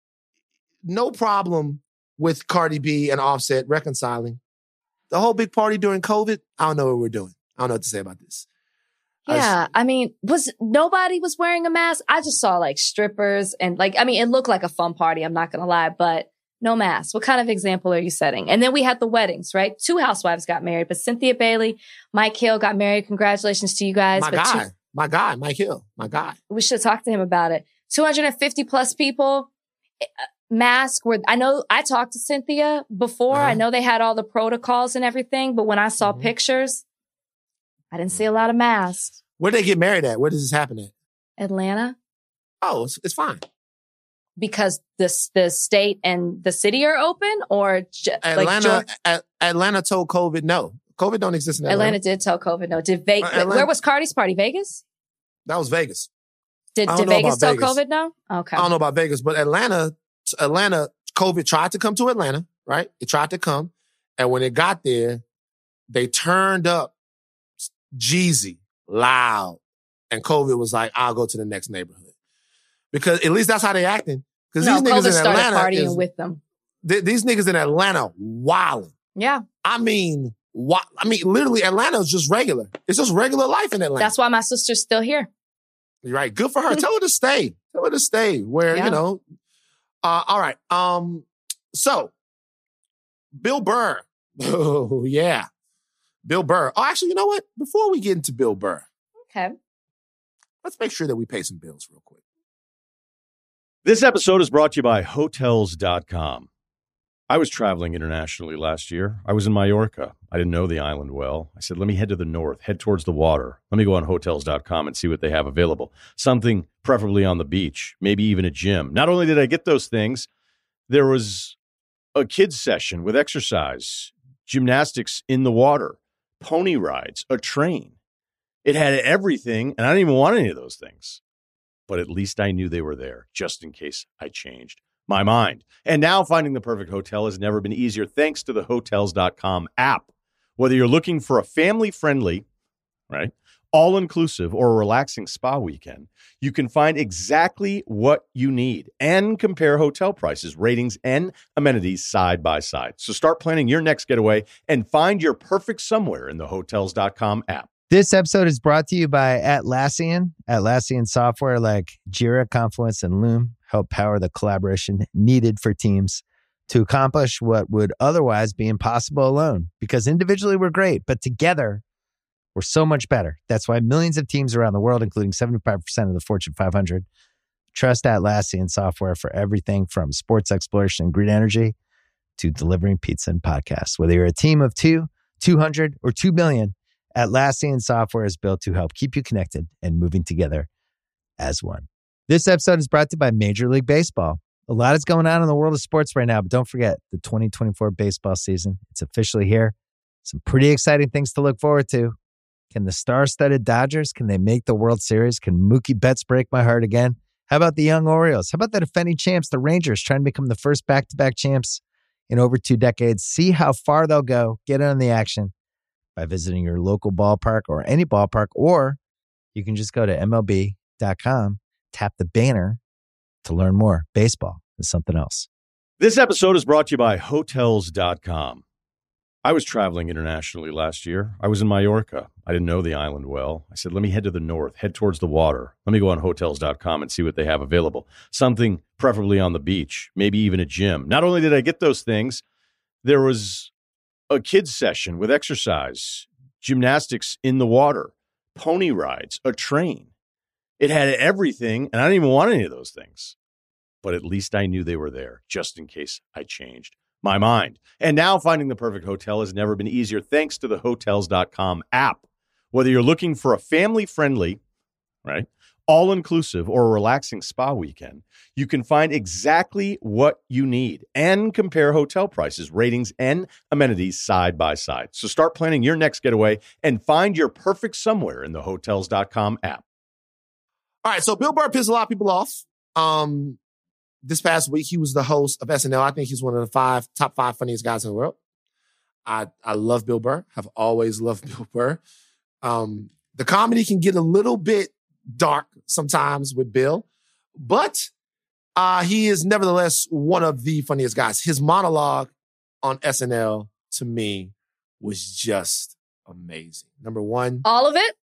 no problem with Cardi B and Offset reconciling. The whole big party during COVID, I don't know what we're doing. I don't know what to say about this. Yeah, I, just, I mean, was nobody was wearing a mask? I just saw like strippers and like, I mean, it looked like a fun party. I'm not going to lie, but no mask. What kind of example are you setting? And then we had the weddings, right? Two housewives got married, but Cynthia Bailey, Mike Hill got married. Congratulations to you guys. My but guy, two, my guy, Mike Hill, my guy. We should talk to him about it. two hundred fifty plus people, mask. Were I know I talked to Cynthia before. Uh-huh. I know they had all the protocols and everything, but when I saw mm-hmm. pictures, I didn't see a lot of masks. Where did they get married at? Where does this happen at? Atlanta. Oh, it's, it's fine. Because the the state and the city are open, or ju- Atlanta? Like a- Atlanta told COVID no. COVID don't exist in Atlanta. Atlanta did tell COVID no. Did Vegas? Uh, where was Cardi's party? Vegas. That was Vegas. Did, did Vegas tell Vegas. COVID no? Okay. I don't know about Vegas, but Atlanta, Atlanta, COVID tried to come to Atlanta, right? It tried to come, and when it got there, they turned up Jeezy loud, and COVID was like, "I'll go to the next neighborhood." Because at least that's how they acting. Because no, these niggas COVID in started Atlanta partying is, with them. Th- these niggas in Atlanta wilding. Yeah. I mean, wa- I mean, literally, Atlanta is just regular. It's just regular life in Atlanta. That's why my sister's still here. You're right. Good for her. Tell her to stay. Tell her to stay. Where yeah. you know. Uh, all right. Um. So, Bill Burr. Oh yeah, Bill Burr. Oh, actually, you know what? Before we get into Bill Burr, okay, let's make sure that we pay some bills real quick. This episode is brought to you by Hotels dot com. I was traveling internationally last year. I was in Mallorca. I didn't know the island well. I said, let me head to the north, head towards the water. Let me go on Hotels dot com and see what they have available. Something preferably on the beach, maybe even a gym. Not only did I get those things, there was a kids session with exercise, gymnastics in the water, pony rides, a train. It had everything, and I didn't even want any of those things. But at least I knew they were there, just in case I changed my mind. And now finding the perfect hotel has never been easier thanks to the Hotels dot com app. Whether you're looking for a family-friendly, right, all-inclusive or a relaxing spa weekend, you can find exactly what you need and compare hotel prices, ratings, and amenities side by side. So start planning your next getaway and find your perfect somewhere in the Hotels dot com app. This episode is brought to you by Atlassian. Atlassian software like Jira, Confluence, and Loom help power the collaboration needed for teams to accomplish what would otherwise be impossible alone. Because individually we're great, but together we're so much better. That's why millions of teams around the world, including seventy-five percent of the Fortune five hundred, trust Atlassian software for everything from sports exploration and green energy to delivering pizza and podcasts. Whether you're a team of two, two hundred, or two million, Atlassian software is built to help keep you connected and moving together as one. This episode is brought to you by Major League Baseball. A lot is going on in the world of sports right now, but don't forget the twenty twenty-four baseball season. It's officially here. Some pretty exciting things to look forward to. Can the star-studded Dodgers, can they make the World Series? Can Mookie Betts break my heart again? How about the young Orioles? How about the defending champs, the Rangers, trying to become the first back-to-back champs in over two decades? See how far they'll go. Get in on the action by visiting your local ballpark or any ballpark, or you can just go to M L B dot com, tap the banner to learn more. Baseball is something else. This episode is brought to you by Hotels dot com. I was traveling internationally last year. I was in Mallorca. I didn't know the island well. I said, let me head to the north, head towards the water. Let me go on Hotels dot com and see what they have available. Something preferably on the beach, maybe even a gym. Not only did I get those things, there was a kids session with exercise, gymnastics in the water, pony rides, a train. It had everything, and I didn't even want any of those things. But at least I knew they were there, just in case I changed my mind. And now finding the perfect hotel has never been easier thanks to the Hotels dot com app. Whether you're looking for a family-friendly, right, all-inclusive or a relaxing spa weekend, you can find exactly what you need and compare hotel prices, ratings, and amenities side by side. So start planning your next getaway and find your perfect somewhere in the Hotels dot com app. All right, so Bill Burr pissed a lot of people off. Um, this past week, he was the host of S N L. I think he's one of the five top five funniest guys in the world. I I love Bill Burr. Have always loved Bill Burr. Um, the comedy can get a little bit dark sometimes with Bill, but uh, he is nevertheless one of the funniest guys. His monologue on S N L to me was just amazing. Number one, all of it.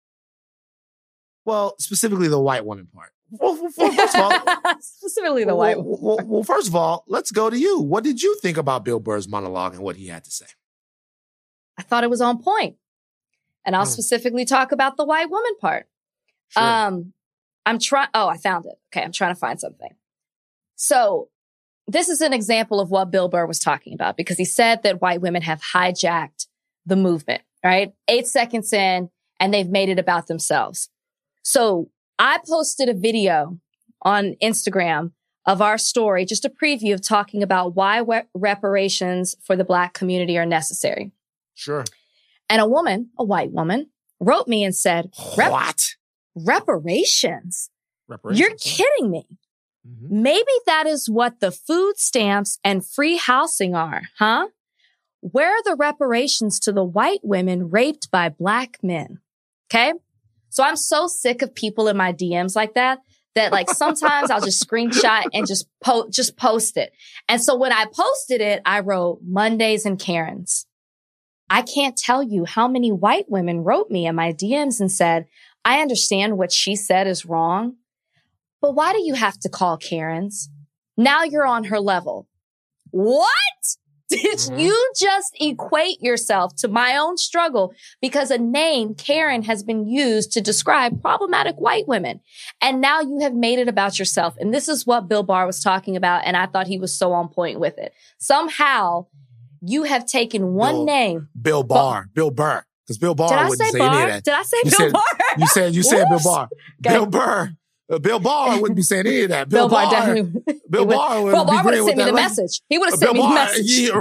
Well, specifically the white woman part. Well, well, first of all, specifically the white woman. Well, well, well, first of all, let's go to you. What did you think about Bill Burr's monologue and what he had to say? I thought it was on point. And I'll Mm. specifically talk about the white woman part. Sure. Um, I'm trying. Oh, I found it. Okay. I'm trying to find something. So this is an example of what Bill Burr was talking about because he said that white women have hijacked the movement, right? Eight seconds in and they've made it about themselves. So I posted a video on Instagram of our story, just a preview of talking about why we- reparations for the Black community are necessary. Sure. And a woman, a white woman, wrote me and said, Rep- What? reparations? Reparations? You're kidding me. Mm-hmm. Maybe that is what the food stamps and free housing are, huh? Where are the reparations to the white women raped by Black men? Okay. So I'm so sick of people in my D Ms like that, that like sometimes I'll just screenshot and just post, just post it. And so when I posted it, I wrote Mondays and Karens. I can't tell you how many white women wrote me in my D Ms and said, I understand what she said is wrong, but why do you have to call Karens? Now you're on her level. What? Did Mm-hmm. you just equate yourself to my own struggle because a name, Karen, has been used to describe problematic white women? And now you have made it about yourself. And this is what Bill Barr was talking about. And I thought he was so on point with it. Somehow you have taken one Bill, name. Bill Barr. But, Bill Burr. Because Bill Barr did I wouldn't say, say Barr? any of that. Did I say you Bill said, Barr? You said, you said Bill Oops. Barr. Okay. Bill Burr. Uh, Bill Barr wouldn't be saying any of that. Bill, Bill, Barr Barr definitely. Bill would, Barr would Bill Barr would be have sent me the message. He would have sent Bill me the Barr, message. Yeah,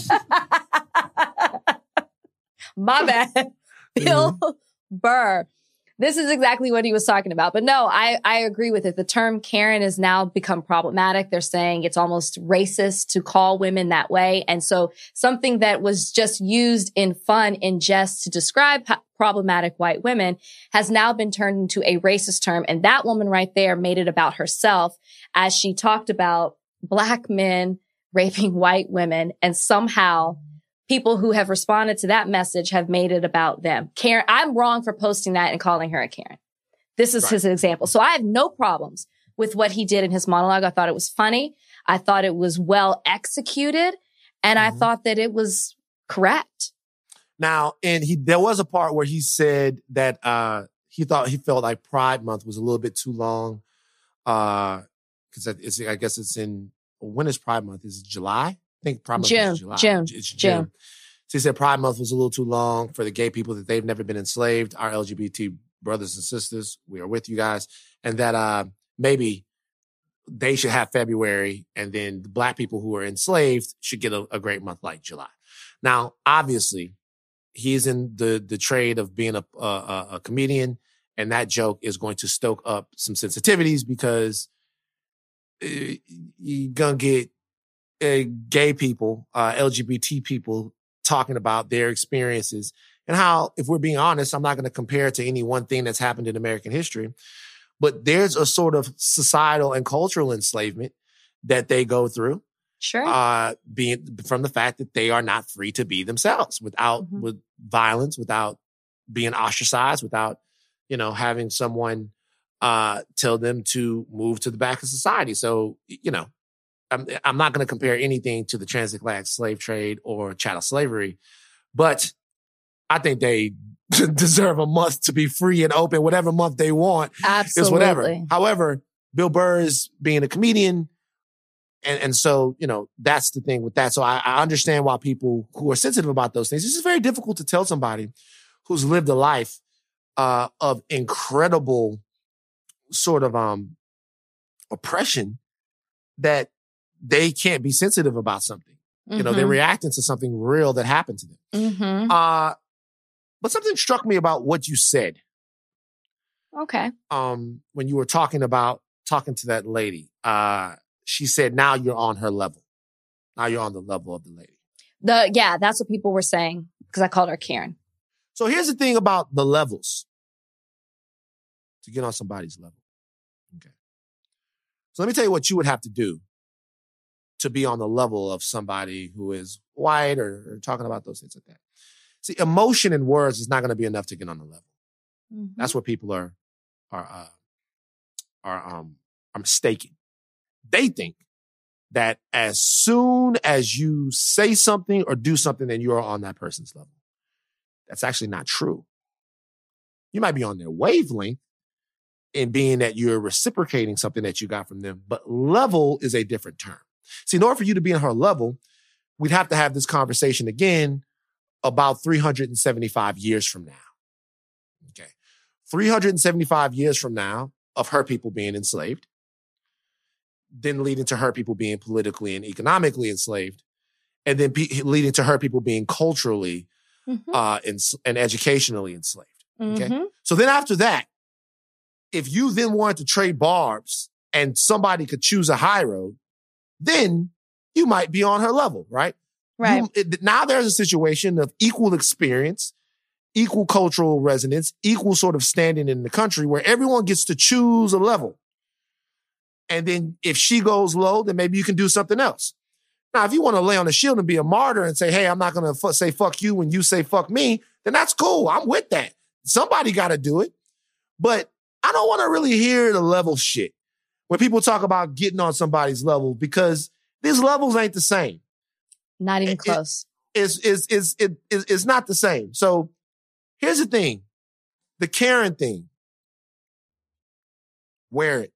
right. My bad. Bill mm-hmm. Burr. This is exactly what he was talking about. But no, I, I agree with it. The term Karen has now become problematic. They're saying it's almost racist to call women that way. And so something that was just used in fun, in jest to describe po- problematic white women has now been turned into a racist term. And that woman right there made it about herself as she talked about Black men raping white women, and somehow people who have responded to that message have made it about them. Karen, I'm wrong for posting that and calling her a Karen. This is right. his example. So I have no problems with what he did in his monologue. I thought it was funny. I thought it was well executed. And mm-hmm. I thought that it was correct. Now, and he, there was a part where he said that, uh, he thought, he felt like Pride Month was a little bit too long. Uh, cause it's, I guess it's in, when is Pride Month? Is it July? I think Pride Month June, is July. June, It's June. June. So he said Pride Month was a little too long for the gay people, that they've never been enslaved. Our L G B T brothers and sisters, we are with you guys. And that uh, maybe they should have February, and then the Black people who are enslaved should get a, a great month like July. Now, obviously, he's in the, the trade of being a, a, a comedian, and that joke is going to stoke up some sensitivities because uh, you're going to get Uh, gay people, uh, L G B T people talking about their experiences and how, if we're being honest, I'm not going to compare it to any one thing that's happened in American history, but there's a sort of societal and cultural enslavement that they go through. Sure. Uh, being from the fact that they are not free to be themselves without, mm-hmm. with violence, without being ostracized, without, you know, having someone, uh, tell them to move to the back of society. So, you know, I'm, I'm not going to compare anything to the transatlantic slave trade or chattel slavery, but I think they deserve a month to be free and open. Whatever month they want Absolutely. is whatever. However, Bill Burr is being a comedian, and, and so, you know, that's the thing with that. So I, I understand why people who are sensitive about those things, it's just very difficult to tell somebody who's lived a life uh, of incredible sort of um, oppression that they can't be sensitive about something. Mm-hmm. You know, they're reacting to something real that happened to them. Mm-hmm. Uh, but something struck me about what you said. Okay. Um, when you were talking about talking to that lady, uh, she said, now you're on her level. Now you're on the level of the lady. The, yeah, that's what people were saying because I called her Karen. So here's the thing about the levels to get on somebody's level. Okay. So let me tell you what you would have to do to be on the level of somebody who is white or, or talking about those things like that. See, emotion and words is not going to be enough to get on the level. Mm-hmm. That's what people are, are, uh, are, um, are mistaken. They think that as soon as you say something or do something, then you're on that person's level. That's actually not true. You might be on their wavelength in being that you're reciprocating something that you got from them, but level is a different term. See, in order for you to be on her level, we'd have to have this conversation again about three hundred seventy-five years from now. Okay. three hundred seventy-five years from now of her people being enslaved, then leading to her people being politically and economically enslaved, and then pe- leading to her people being culturally mm-hmm. uh, and, and educationally enslaved. Okay. Mm-hmm. So then after that, if you then wanted to trade barbs and somebody could choose a high road, then you might be on her level, right? Right. You, it, now there's a situation of equal experience, equal cultural resonance, equal sort of standing in the country where everyone gets to choose a level. And then if she goes low, then maybe you can do something else. Now, if you want to lay on the shield and be a martyr and say, hey, I'm not going to f- say fuck you when you say fuck me, then that's cool. I'm with that. Somebody got to do it. But I don't want to really hear the level shit when people talk about getting on somebody's level because these levels ain't the same. Not even it, close. It, it's, it's, it's, it, it's not the same. So here's the thing. The Karen thing. Wear it.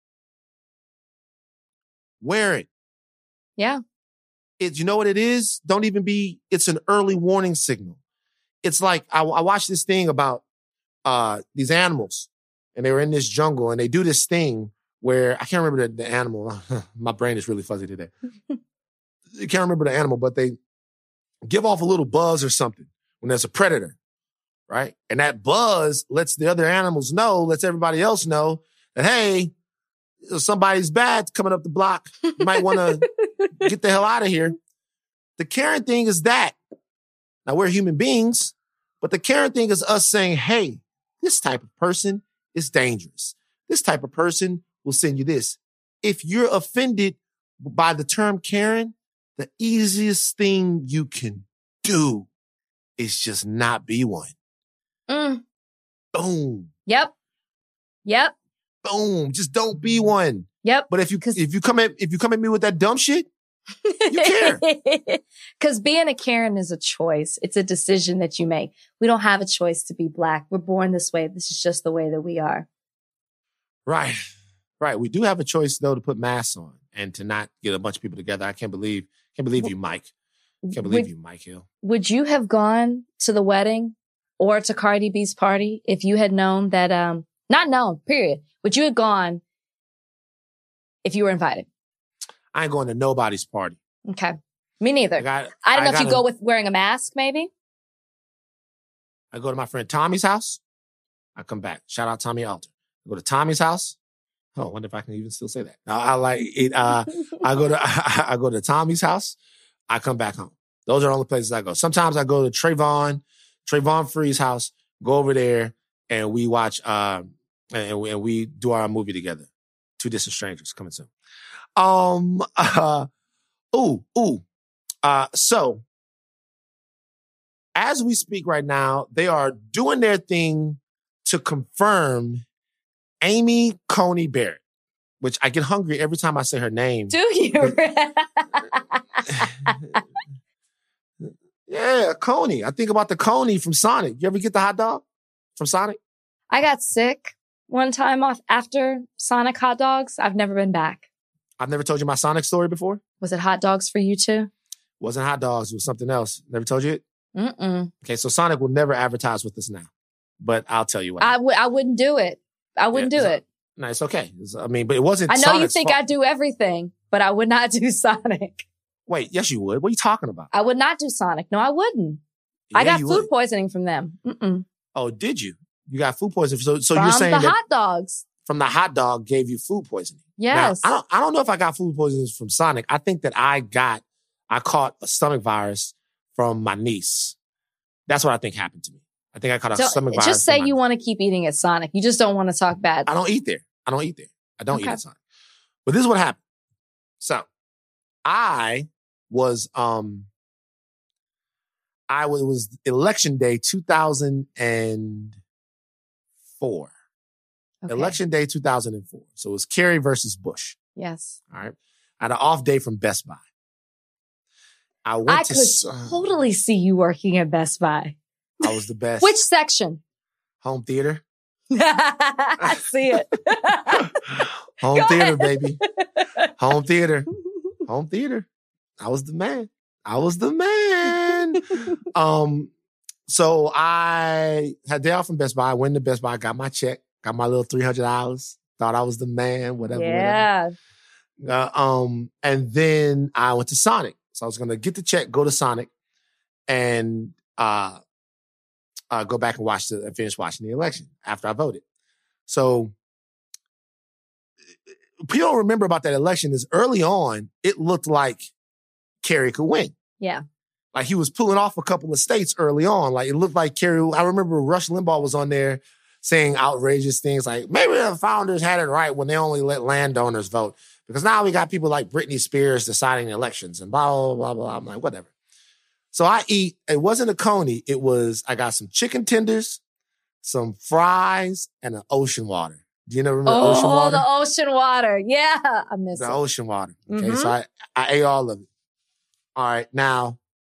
Wear it. Yeah. It's, you know what it is? Don't even be, it's an early warning signal. It's like, I, I watched this thing about uh, these animals and they were in this jungle and they do this thing where, I can't remember the, the animal. My brain is really fuzzy today. I can't remember the animal, but they give off a little buzz or something when there's a predator, right? And that buzz lets the other animals know, lets everybody else know that, hey, somebody's bad coming up the block. You might want to get the hell out of here. The Karen thing is that. Now, we're human beings, but the Karen thing is us saying, hey, this type of person is dangerous. This type of person will send you this. If you're offended by the term Karen, the easiest thing you can do is just not be one. Mm. Boom. Yep. Yep. Boom. Just don't be one. Yep. But if you if you come at if you come at me with that dumb shit, you care. Because being a Karen is a choice. It's a decision that you make. We don't have a choice to be black. We're born this way. This is just the way that we are. Right. Right. We do have a choice though to put masks on and to not get a bunch of people together. I can't believe can't believe you, Mike. Can't believe would, you, Mike Hill. Would you have gone to the wedding or to Cardi B's party if you had known that um not known, period. Would you have gone if you were invited? I ain't going to nobody's party. Okay. Me neither. I, got, I don't know I if you gotta, go with wearing a mask, maybe. I go to my friend Tommy's house. I come back. Shout out Tommy Alter. I go to Tommy's house. Oh, I wonder if I can even still say that. No, I like it. Uh, I go to I, I go to Tommy's house. I come back home. Those are the only places I go. Sometimes I go to Trayvon, Trayvon Free's house. Go over there and we watch. Uh, and, we, and we do our movie together. Two Distant Strangers coming soon. Um. Uh, ooh. Ooh. Uh. So, as we speak right now, they are doing their thing to confirm Amy Coney Barrett, which I get hungry every time I say her name. Do you? Yeah, Coney. I think about the Coney from Sonic. You ever get the hot dog from Sonic? I got sick one time off after Sonic hot dogs. I've never been back. I've never told you my Sonic story before. Was it hot dogs for you too? Wasn't hot dogs. It was something else. Never told you it? Mm-mm. Okay, so Sonic will never advertise with us now. But I'll tell you what. I would. I wouldn't do it. I wouldn't Yeah, do it's- it. No, it's okay. It's- I mean, but it wasn't I know you Sonic's think fault. I do everything, but I would not do Sonic. Wait, yes, you would. What are you talking about? I would not do Sonic. No, I wouldn't. I Yeah, got you food would. poisoning from them. Mm-mm. Oh, did you? You got food poisoning. So, so From you're saying the that hot dogs. from the hot dog gave you food poisoning? Yes. Now, I don't. I don't know if I got food poisoning from Sonic. I think that I got. I caught a stomach virus from my niece. That's what I think happened to me. I think I caught a So, stomach virus. just from say my you niece. want to keep eating at Sonic. You just don't want to talk bad. I don't eat there. I don't eat there. I don't eat Okay. at Sonic. But this is what happened. So, I was um. I was, it was election day two thousand four. Okay. Election day two thousand four. So it was Kerry versus Bush. Yes. All right. I had an off day from Best Buy. I went I to. could s- totally see you working at Best Buy. I was the best. Which section? Home theater? I see it. Home Go theater, ahead. baby. Home theater. Home theater. I was the man. I was the man. um. So I had a day off from Best Buy. I went to Best Buy, got my check, got my little three hundred dollars. Thought I was the man. Whatever. Yeah. Whatever. Uh, um. And then I went to Sonic. So I was gonna get the check, go to Sonic, and uh, uh go back and watch the and finish watching the election after I voted. So people don't remember about that election is early on, it looked like Kerry could win. Yeah. Like he was pulling off a couple of states early on. Like it looked like Kerry. I remember Rush Limbaugh was on there saying outrageous things like maybe the founders had it right when they only let landowners vote because now we got people like Britney Spears deciding elections and blah, blah, blah, blah. I'm like, whatever. So I eat, it wasn't a coney. It was, I got some chicken tenders, some fries, and an ocean water. Do you know remember Oh, ocean water? the ocean water. Yeah. I miss The it. ocean water. Okay. Mhm. So I, I ate all of it. All right. Now,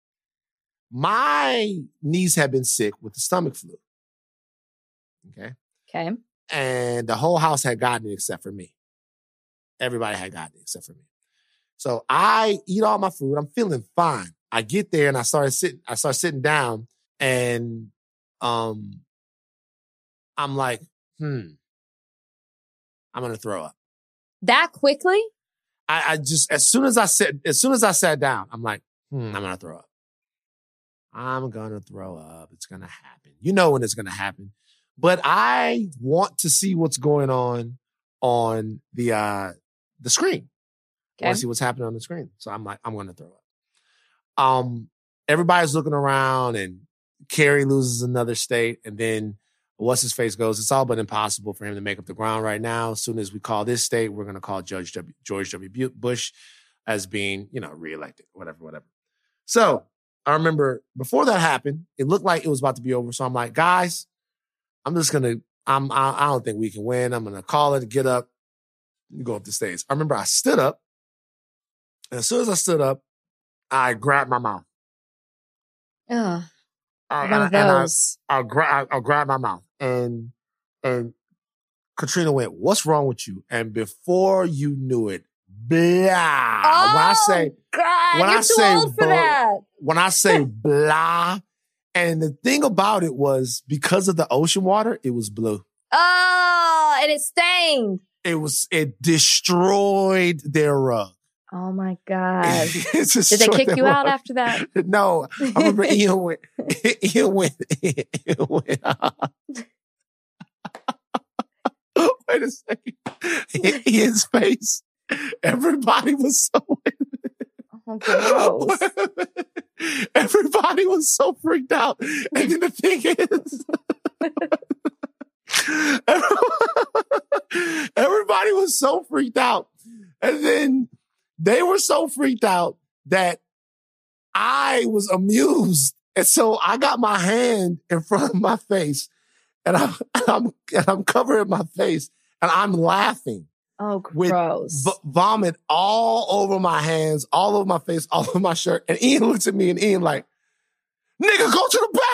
my niece had been sick with the stomach flu. Okay. Okay. And the whole house had gotten it except for me. Everybody had gotten it except for me. So I eat all my food. I'm feeling fine. I get there and I started sitting, I start sitting down and um I'm like, hmm, I'm gonna throw up. That quickly? I, I just as soon as I sat as soon as I sat down, I'm like, hmm, I'm gonna throw up. I'm gonna throw up. It's gonna happen. You know when it's gonna happen. But I want to see what's going on on the uh the screen. I Okay. want to see what's happening on the screen. So I'm like, I'm gonna throw up. Um, everybody's looking around and Kerry loses another state, and then what's his face goes, it's all but impossible for him to make up the ground right now. As soon as we call this state, we're gonna call Judge W, George W. Bu- Bush as being, you know, reelected, whatever, whatever. So I remember before that happened, it looked like it was about to be over. So I'm like, guys, I'm just gonna, I'm, I, I don't think we can win. I'm gonna call it, get up, go up the stage. I remember I stood up, and as soon as I stood up, I grabbed my mouth. Ugh, I, one of and I- those. I, gra- I, I grabbed my mouth, and and Katrina went, "What's wrong with you?" And before you knew it, blah. when I say God, when you're I too say old for blah- that. when I say blah, and the thing about it was because of the ocean water, it was blue. Oh, and it stained. It was it destroyed their rug. Oh my God. It Did they destroyed kick their you out rug. after that? No, I remember Ian went. Ian went. Ian went. Wait a second. Ian's face. Everybody was so. Oh, gross. Everybody was so freaked out, and then the thing is, everybody was so freaked out, and then they were so freaked out that I was amused. And so I got my hand in front of my face and I'm, I'm, and I'm covering my face and I'm laughing Oh, with gross. v- vomit all over my hands, all over my face, all over my shirt. And Ian looks at me and Ian like, nigga, go to the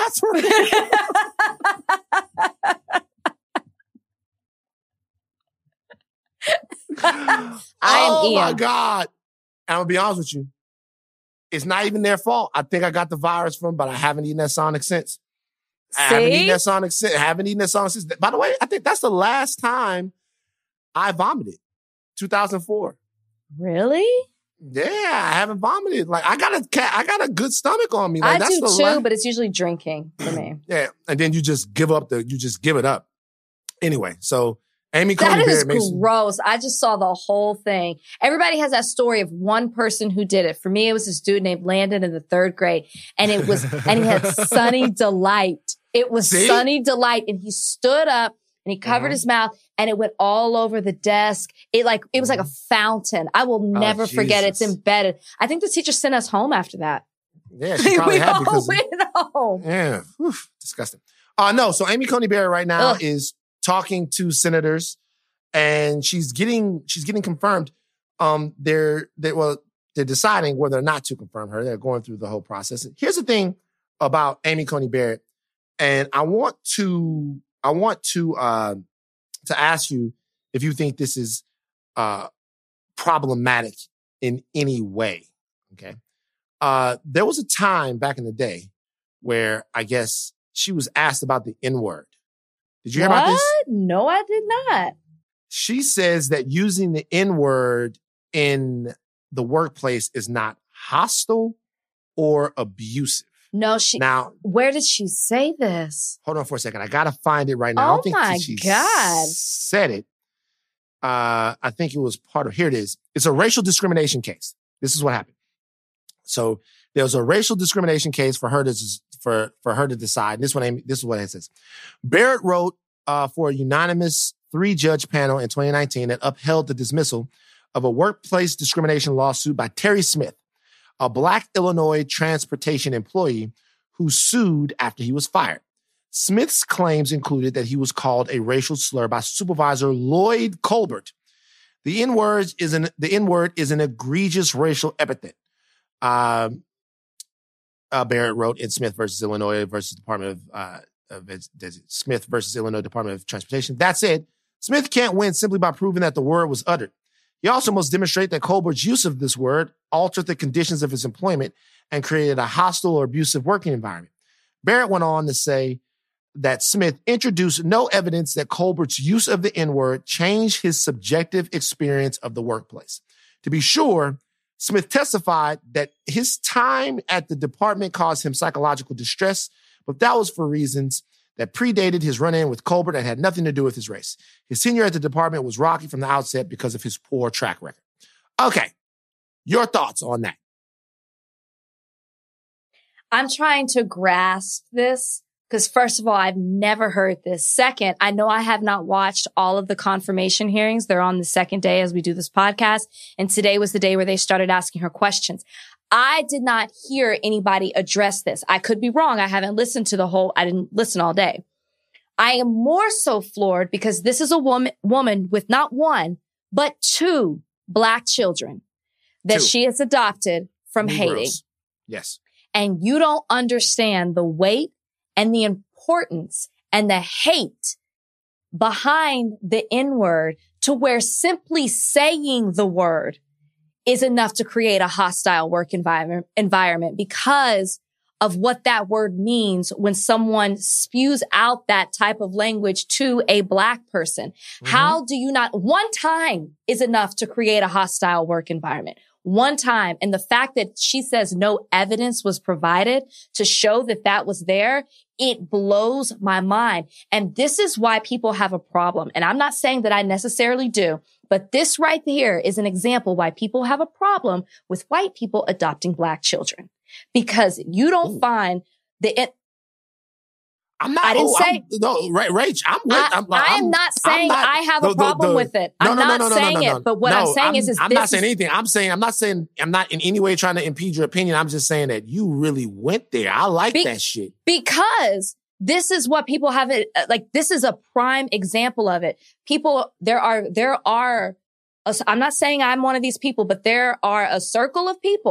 bathroom. I am oh Ian. my God. And I'm going to be honest with you. It's not even their fault. I think I got the virus from, but I haven't eaten that Sonic since. I See? haven't eaten that Sonic since. I haven't eaten that Sonic since. By the way, I think that's the last time I vomited. two thousand four. Really? Yeah, I haven't vomited. Like I got a cat, I got a good stomach on me. Like, I that's do the too, last- but it's usually drinking for me. Yeah, and then you just give up the, you just give it up. Anyway, so Amy Coney That is Barrett makes gross. I just saw the whole thing. Everybody has that story of one person who did it. For me, it was this dude named Landon in the third grade. And it was, and he had Sunny Delight. It was See? Sunny Delight. And he stood up and he covered Uh-huh. his mouth and it went all over the desk. It like, it was like a fountain. I will never forget it. It's Jesus. embedded. I think the teacher sent us home after that. Yeah, she probably we had all because of- went home. yeah, whew, disgusting. Uh no, so Amy Coney Barrett right now Ugh. is talking to senators, and she's getting she's getting confirmed. Um, they're they well they're deciding whether or not to confirm her. They're going through the whole process. Here's the thing about Amy Coney Barrett, and I want to I want to uh, to ask you if you think this is uh problematic in any way. Okay, uh, there was a time back in the day where I guess she was asked about the N-word. Did you hear What? about this? No, I did not. She says that using the N-word in the workplace is not hostile or abusive. No, she, Now, where did she say this? hold on for a second. I got to find it right now. I Oh don't think my she God. said it. Uh, I think it was part of, here it is. It's a racial discrimination case. This is what happened. So there was a racial discrimination case for her to, for, for her to decide. This one, this is what it says. Barrett wrote uh, for a unanimous three-judge panel in twenty nineteen that upheld the dismissal of a workplace discrimination lawsuit by Terry Smith, a Black Illinois transportation employee who sued after he was fired. Smith's claims included that he was called a racial slur by Supervisor Lloyd Colbert. The N-word is an the N-word is an egregious racial epithet. Um, uh, Barrett wrote in Smith versus Illinois versus Department of, uh, of Smith versus Illinois Department of Transportation. That said, Smith can't win simply by proving that the word was uttered. He also must demonstrate that Colbert's use of this word altered the conditions of his employment and created a hostile or abusive working environment. Barrett went on to say that Smith introduced no evidence that Colbert's use of the N-word changed his subjective experience of the workplace. To be sure, Smith testified that his time at the department caused him psychological distress, but that was for reasons that predated his run-in with Colbert and had nothing to do with his race. His tenure at the department was rocky from the outset because of his poor track record. Okay, your thoughts on that? I'm trying to grasp this because, first of all, I've never heard this. Second, I know I have not watched all of the confirmation hearings. They're on the second day as we do this podcast. And today was the day where they started asking her questions. I did not hear anybody address this. I could be wrong. I haven't listened to the whole, I didn't listen all day. I am more so floored because this is a woman, woman with not one, but two Black children that Two. she has adopted from Negroes. Haiti. Yes. And you don't understand the weight and the importance and the hate behind the N-word to where simply saying the word is enough to create a hostile work environment, environment because of what that word means when someone spews out that type of language to a Black person. Mm-hmm. How do you not, one time is enough to create a hostile work environment. One time. And the fact that she says no evidence was provided to show that that was there, it blows my mind. And this is why people have a problem. And I'm not saying that I necessarily do, but this right here is an example why people have a problem with white people adopting Black children. Because you don't Ooh. find the, it, I'm not. I didn't oh, say- I'm, no, Ra- Rach. I'm with. I, I'm, I I'm am not saying I'm not- I have the- a the- problem the- with it. No, I'm no, not no, no, saying no, no, no. it, but what No, I'm saying is, is I'm this not saying is- anything. I'm saying I'm not saying I'm not in any way trying to impede your opinion. I'm just saying that you really went there. I like Be- that shit. Because this is what people have it, like, this is a prime example of it. People, there are, there are, a, I'm not saying I'm one of these people, but there are a circle of people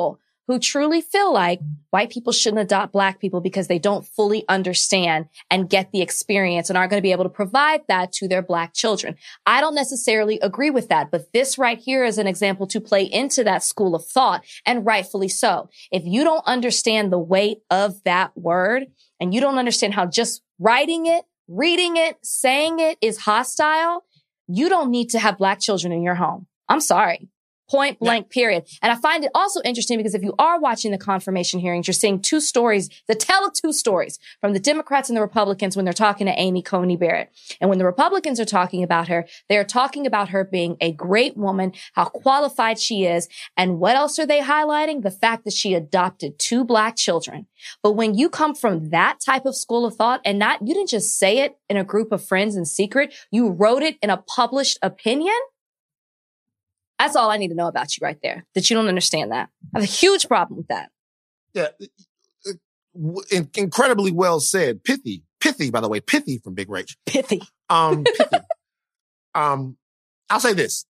who truly feel like white people shouldn't adopt black people because they don't fully understand and get the experience and aren't going to be able to provide that to their black children. I don't necessarily agree with that, but this right here is an example to play into that school of thought, and rightfully so. If you don't understand the weight of that word and you don't understand how just writing it, reading it, saying it is hostile, you don't need to have black children in your home. I'm sorry. Point blank, yeah. Period. And I find it also interesting because if you are watching the confirmation hearings, you're seeing two stories, the tell of two stories from the Democrats and the Republicans when they're talking to Amy Coney Barrett. And when the Republicans are talking about her, they're talking about her being a great woman, how qualified she is. And what else are they highlighting? The fact that she adopted two black children. But when you come from that type of school of thought and not, you didn't just say it in a group of friends in secret, you wrote it in a published opinion. That's all I need to know about you right there, that you don't understand that. I have a huge problem with that. Yeah. Incredibly well said. Pithy. Pithy, by the way. Pithy from Big Rach. Pithy. Um, pithy. um, I'll say this.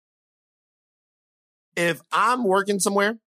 If I'm working somewhere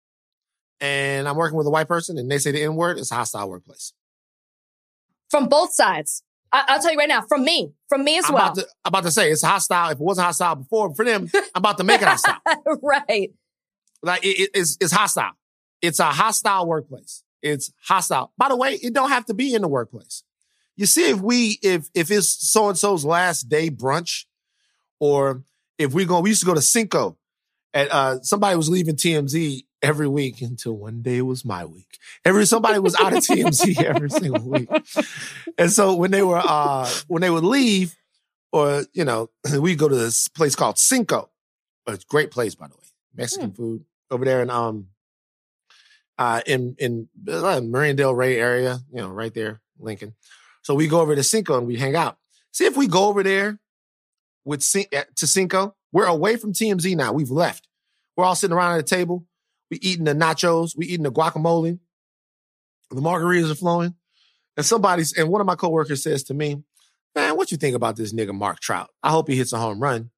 and I'm working with a white person and they say the N-word, it's a hostile workplace. From both sides. I- I'll tell you right now, from me, from me as I'm well. About to, I'm about to say it's hostile. If it wasn't hostile before, for them, I'm about to make it hostile. Right. Like it, it, it's, it's hostile. It's a hostile workplace. It's hostile. By the way, it don't have to be in the workplace. You see, if we, if, if it's so-and-so's last day brunch, or if we go, we used to go to Cinco, and, uh, somebody was leaving T M Z every week until one day was my week. Every, somebody was out of T M Z every single week. And so when they were, uh, when they would leave, or, you know, we go to this place called Cinco. It's a great place, by the way. Mexican hmm. food over there in, um, uh, in, in uh, Marine Del Rey area, you know, right there, Lincoln. So we go over to Cinco and we hang out. See, if we go over there with, to Cinco, we're away from T M Z now. We've left. We're all sitting around at the table. We eating the nachos. We eating the guacamole. The margaritas are flowing. And somebody's, and one of my coworkers says to me, man, what you think about this nigga Mark Trout? I hope he hits a home run.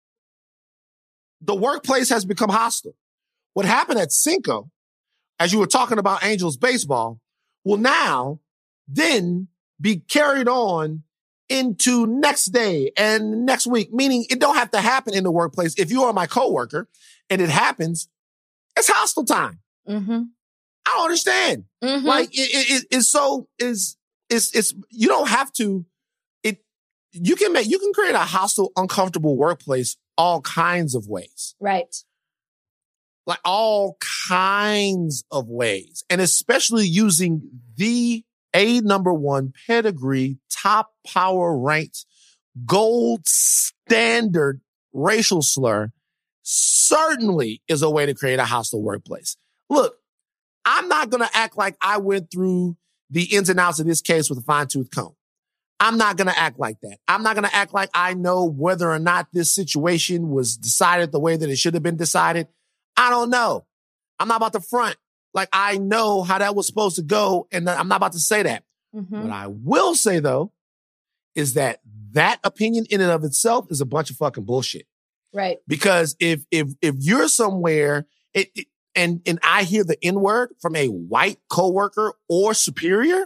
The workplace has become hostile. What happened at Cinco, as you were talking about Angels baseball, will now then be carried on into next day and next week, meaning it don't have to happen in the workplace. If you are my coworker and it happens, it's hostile time. Mm-hmm. I don't understand. Mm-hmm. Like it, it, it's so is it's it's you don't have to. It you can make you can create a hostile, uncomfortable workplace all kinds of ways. Right. Like all kinds of ways, and especially using the A number one pedigree, top power ranked, gold standard racial slur certainly is a way to create a hostile workplace. Look, I'm not going to act like I went through the ins and outs of this case with a fine tooth comb. I'm not going to act like that. I'm not going to act like I know whether or not this situation was decided the way that it should have been decided. I don't know. I'm not about to front like I know how that was supposed to go, and I'm not about to say that. Mm-hmm. What I will say, though, is that that opinion in and of itself is a bunch of fucking bullshit. Right. Because if if if you're somewhere it, it, and and I hear the N-word from a white coworker or superior,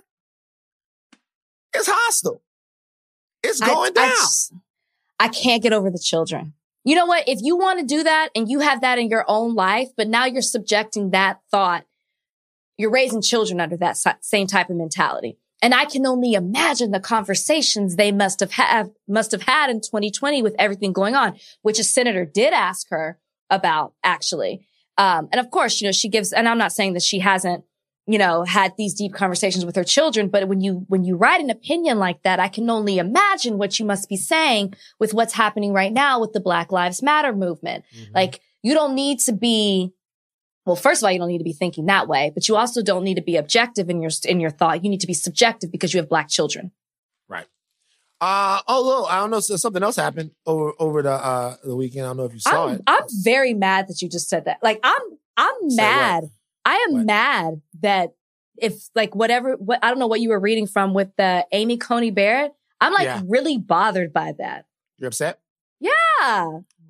it's hostile. It's going I, down. I, just, I can't get over the children. You know what? If you want to do that and you have that in your own life, but now you're subjecting that thought, you're raising children under that same type of mentality. And I can only imagine the conversations they must have have must have had in twenty twenty with everything going on, which a senator did ask her about, actually. Um, and of course, you know, she gives, and I'm not saying that she hasn't, you know, had these deep conversations with her children, but when you, when you write an opinion like that, I can only imagine what you must be saying with what's happening right now with the Black Lives Matter movement. Mm-hmm. Like, you don't need to be, well, first of all, you don't need to be thinking that way, but you also don't need to be objective in your, in your thought. You need to be subjective because you have Black children. Right. Uh, although, I don't know, so something else happened over, over the, uh, the weekend. I don't know if you saw I'm, it. I'm very mad that you just said that. Like, I'm, I'm Say mad. what? I am What? mad that if like whatever, what, I don't know what you were reading from with the Amy Coney Barrett. I'm like Yeah. really bothered by that. You're upset? Yeah.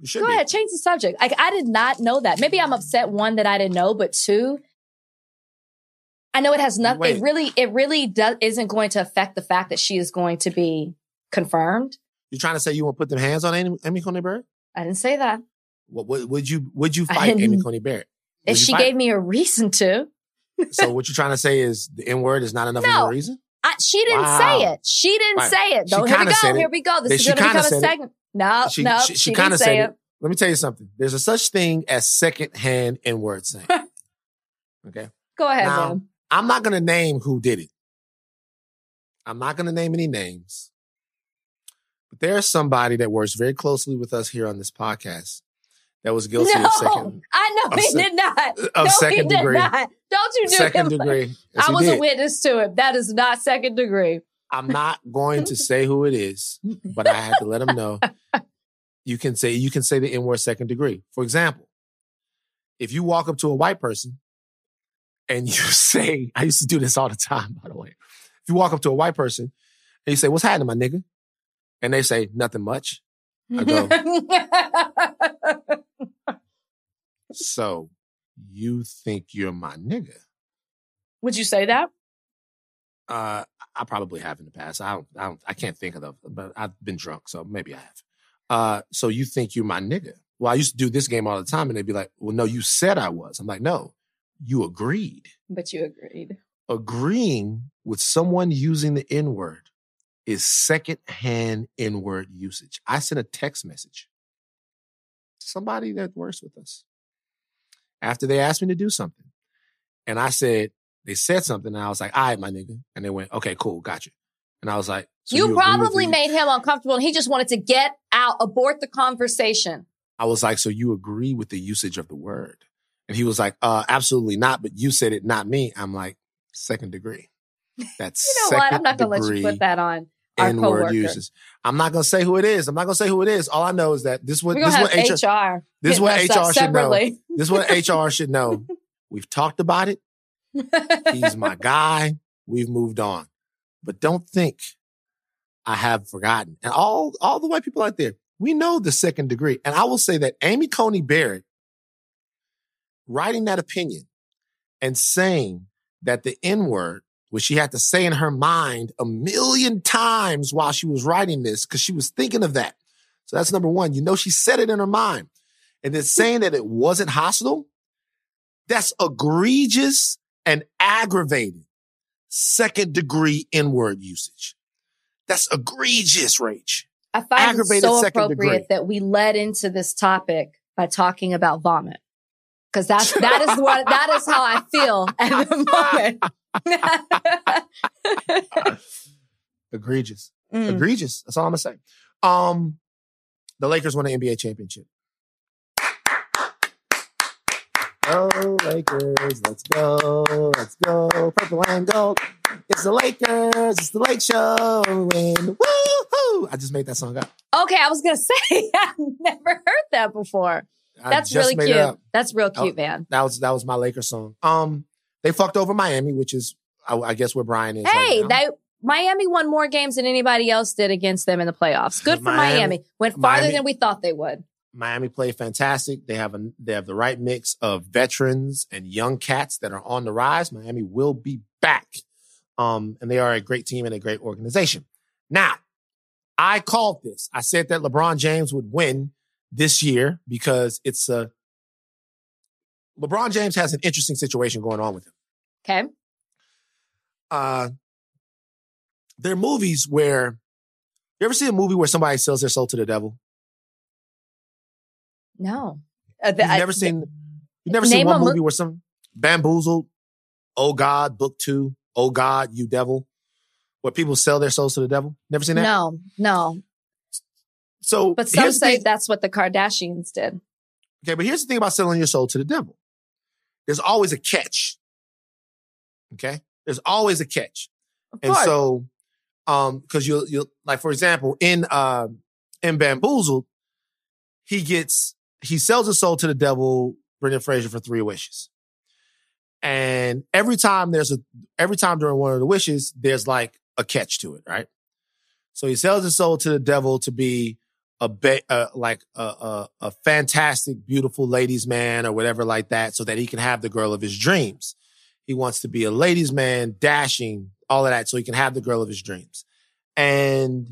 You should Go be. ahead, change the subject. Like, I did not know that. Maybe I'm upset, one, that I didn't know, but two, I know it has nothing. Wait. It really, it really does, isn't going to affect the fact that she is going to be confirmed. You trying to say you want to put them hands on Amy, Amy Coney Barrett? I didn't say that. What, what would you would you I fight didn't- Amy Coney Barrett? Would If you she fight gave her? me a reason to. So what you're trying to say is the N word is not enough No. of a reason? I, she didn't Wow. say it. She didn't Right. say it. She No, here we kinda said go. it. Here we go. This Then is she going to kinda become a said it. segment. No, She, no, she, she, she didn't kind of say said it. it. Let me tell you something. There's a such thing as secondhand N-word saying. Okay? Go ahead, Now, man. I'm not going to name who did it. I'm not going to name any names. But there's somebody that works very closely with us here on this podcast that was guilty No, of second I know of he sec- did not. of no, second he did degree. not. Don't you do second him. degree. Yes, I he was a did. witness to it. That is not second degree. I'm not going to say who it is, but I had to let him know. You can say you can say the N-word second degree. For example, if you walk up to a white person and you say, I used to do this all the time, by the way. If you walk up to a white person and you say, "What's happening, my nigga?" And they say, "Nothing much." I go, "So you think you're my nigga?" Would you say that? Uh, I probably have in the past. I don't, I don't, I can't think of them, but I've been drunk, so maybe I have. Uh, so you think you're my nigga? Well, I used to do this game all the time, and they'd be like, "Well, no, you said I was." I'm like, "No, you agreed." But you agreed. Agreeing with someone using the N-word is secondhand N-word usage. I sent a text message to somebody that works with us after they asked me to do something, and I said. They said something, and I was like, "All right, my nigga." And they went, "Okay, cool, gotcha." And I was like, so you, you agree with probably the- made him uncomfortable and he just wanted to get out, abort the conversation. I was like, "So you agree with the usage of the word?" And he was like, uh, absolutely not, but you said it, not me. I'm like, second degree. That's You know what? I'm not going to let you second put that on our N-word coworker. uses. I'm not going to say who it is. I'm not going to say who it is. All I know is that this is what, We're this going is to what have H R, H R. this is what hitting us H up R should know. separately. This is what H R should know. We've talked about it. He's my guy. We've moved on. But don't think I have forgotten. And all, all the white people out there, we know the second degree. And I will say that Amy Coney Barrett writing that opinion and saying that the N-word, which she had to say in her mind a million times while she was writing this, because she was thinking of that. So that's number one. You know, she said it in her mind. And then saying that it wasn't hostile, that's egregious and aggravated second degree N-word usage. That's egregious, Rach. I find Aggravated it so second appropriate degree. that we led into this topic by talking about vomit. Because that's that is what that is how I feel at the moment. Egregious. Mm. Egregious. That's all I'm gonna say. Um, the Lakers won an N B A championship. Go Lakers, let's go, let's go, purple and gold. It's the Lakers, it's the Lake Show, and woo-hoo! I just made that song up. Okay, I was gonna say I've never heard that before. I That's just really made it cute. up. That's real cute, Oh, man. That was that was my Lakers song. Um, they fucked over Miami, which is I, I guess where Brian is. Hey, right now. they Miami won more games than anybody else did against them in the playoffs. Good for Miami- Miami. Went farther Miami- than we thought they would. Miami played fantastic. They have a they have the right mix of veterans and young cats that are on the rise. Miami will be back. Um, and they are a great team and a great organization. Now, I called this. I said that LeBron James would win this year because it's a LeBron James has an interesting situation going on with him. Okay. Uh, there are movies where you ever see a movie where somebody sells their soul to the devil? No. Uh, the- You've I- never seen, you've never seen Name one a mo- movie where some Bamboozled, Oh God, Book Two, Oh God, You Devil, where people sell their souls to the devil. Never seen that? No, no. So, But some here's the say thing- that's what the Kardashians did. okay, but here's the thing about selling your soul to the devil. There's always a catch. Okay? There's always a catch. Of And course. so, um, cause you'll, you'll, like, for example, in, uh, in Bamboozled, he gets, he sells his soul to the devil, Brendan Fraser, for three wishes. And every time there's a, every time during one of the wishes, there's like a catch to it, right? So he sells his soul to the devil to be a ba- uh, like a, a a fantastic, beautiful ladies' man or whatever like that, so that he can have the girl of his dreams. He wants to be a ladies' man, dashing, all of that, so he can have the girl of his dreams. And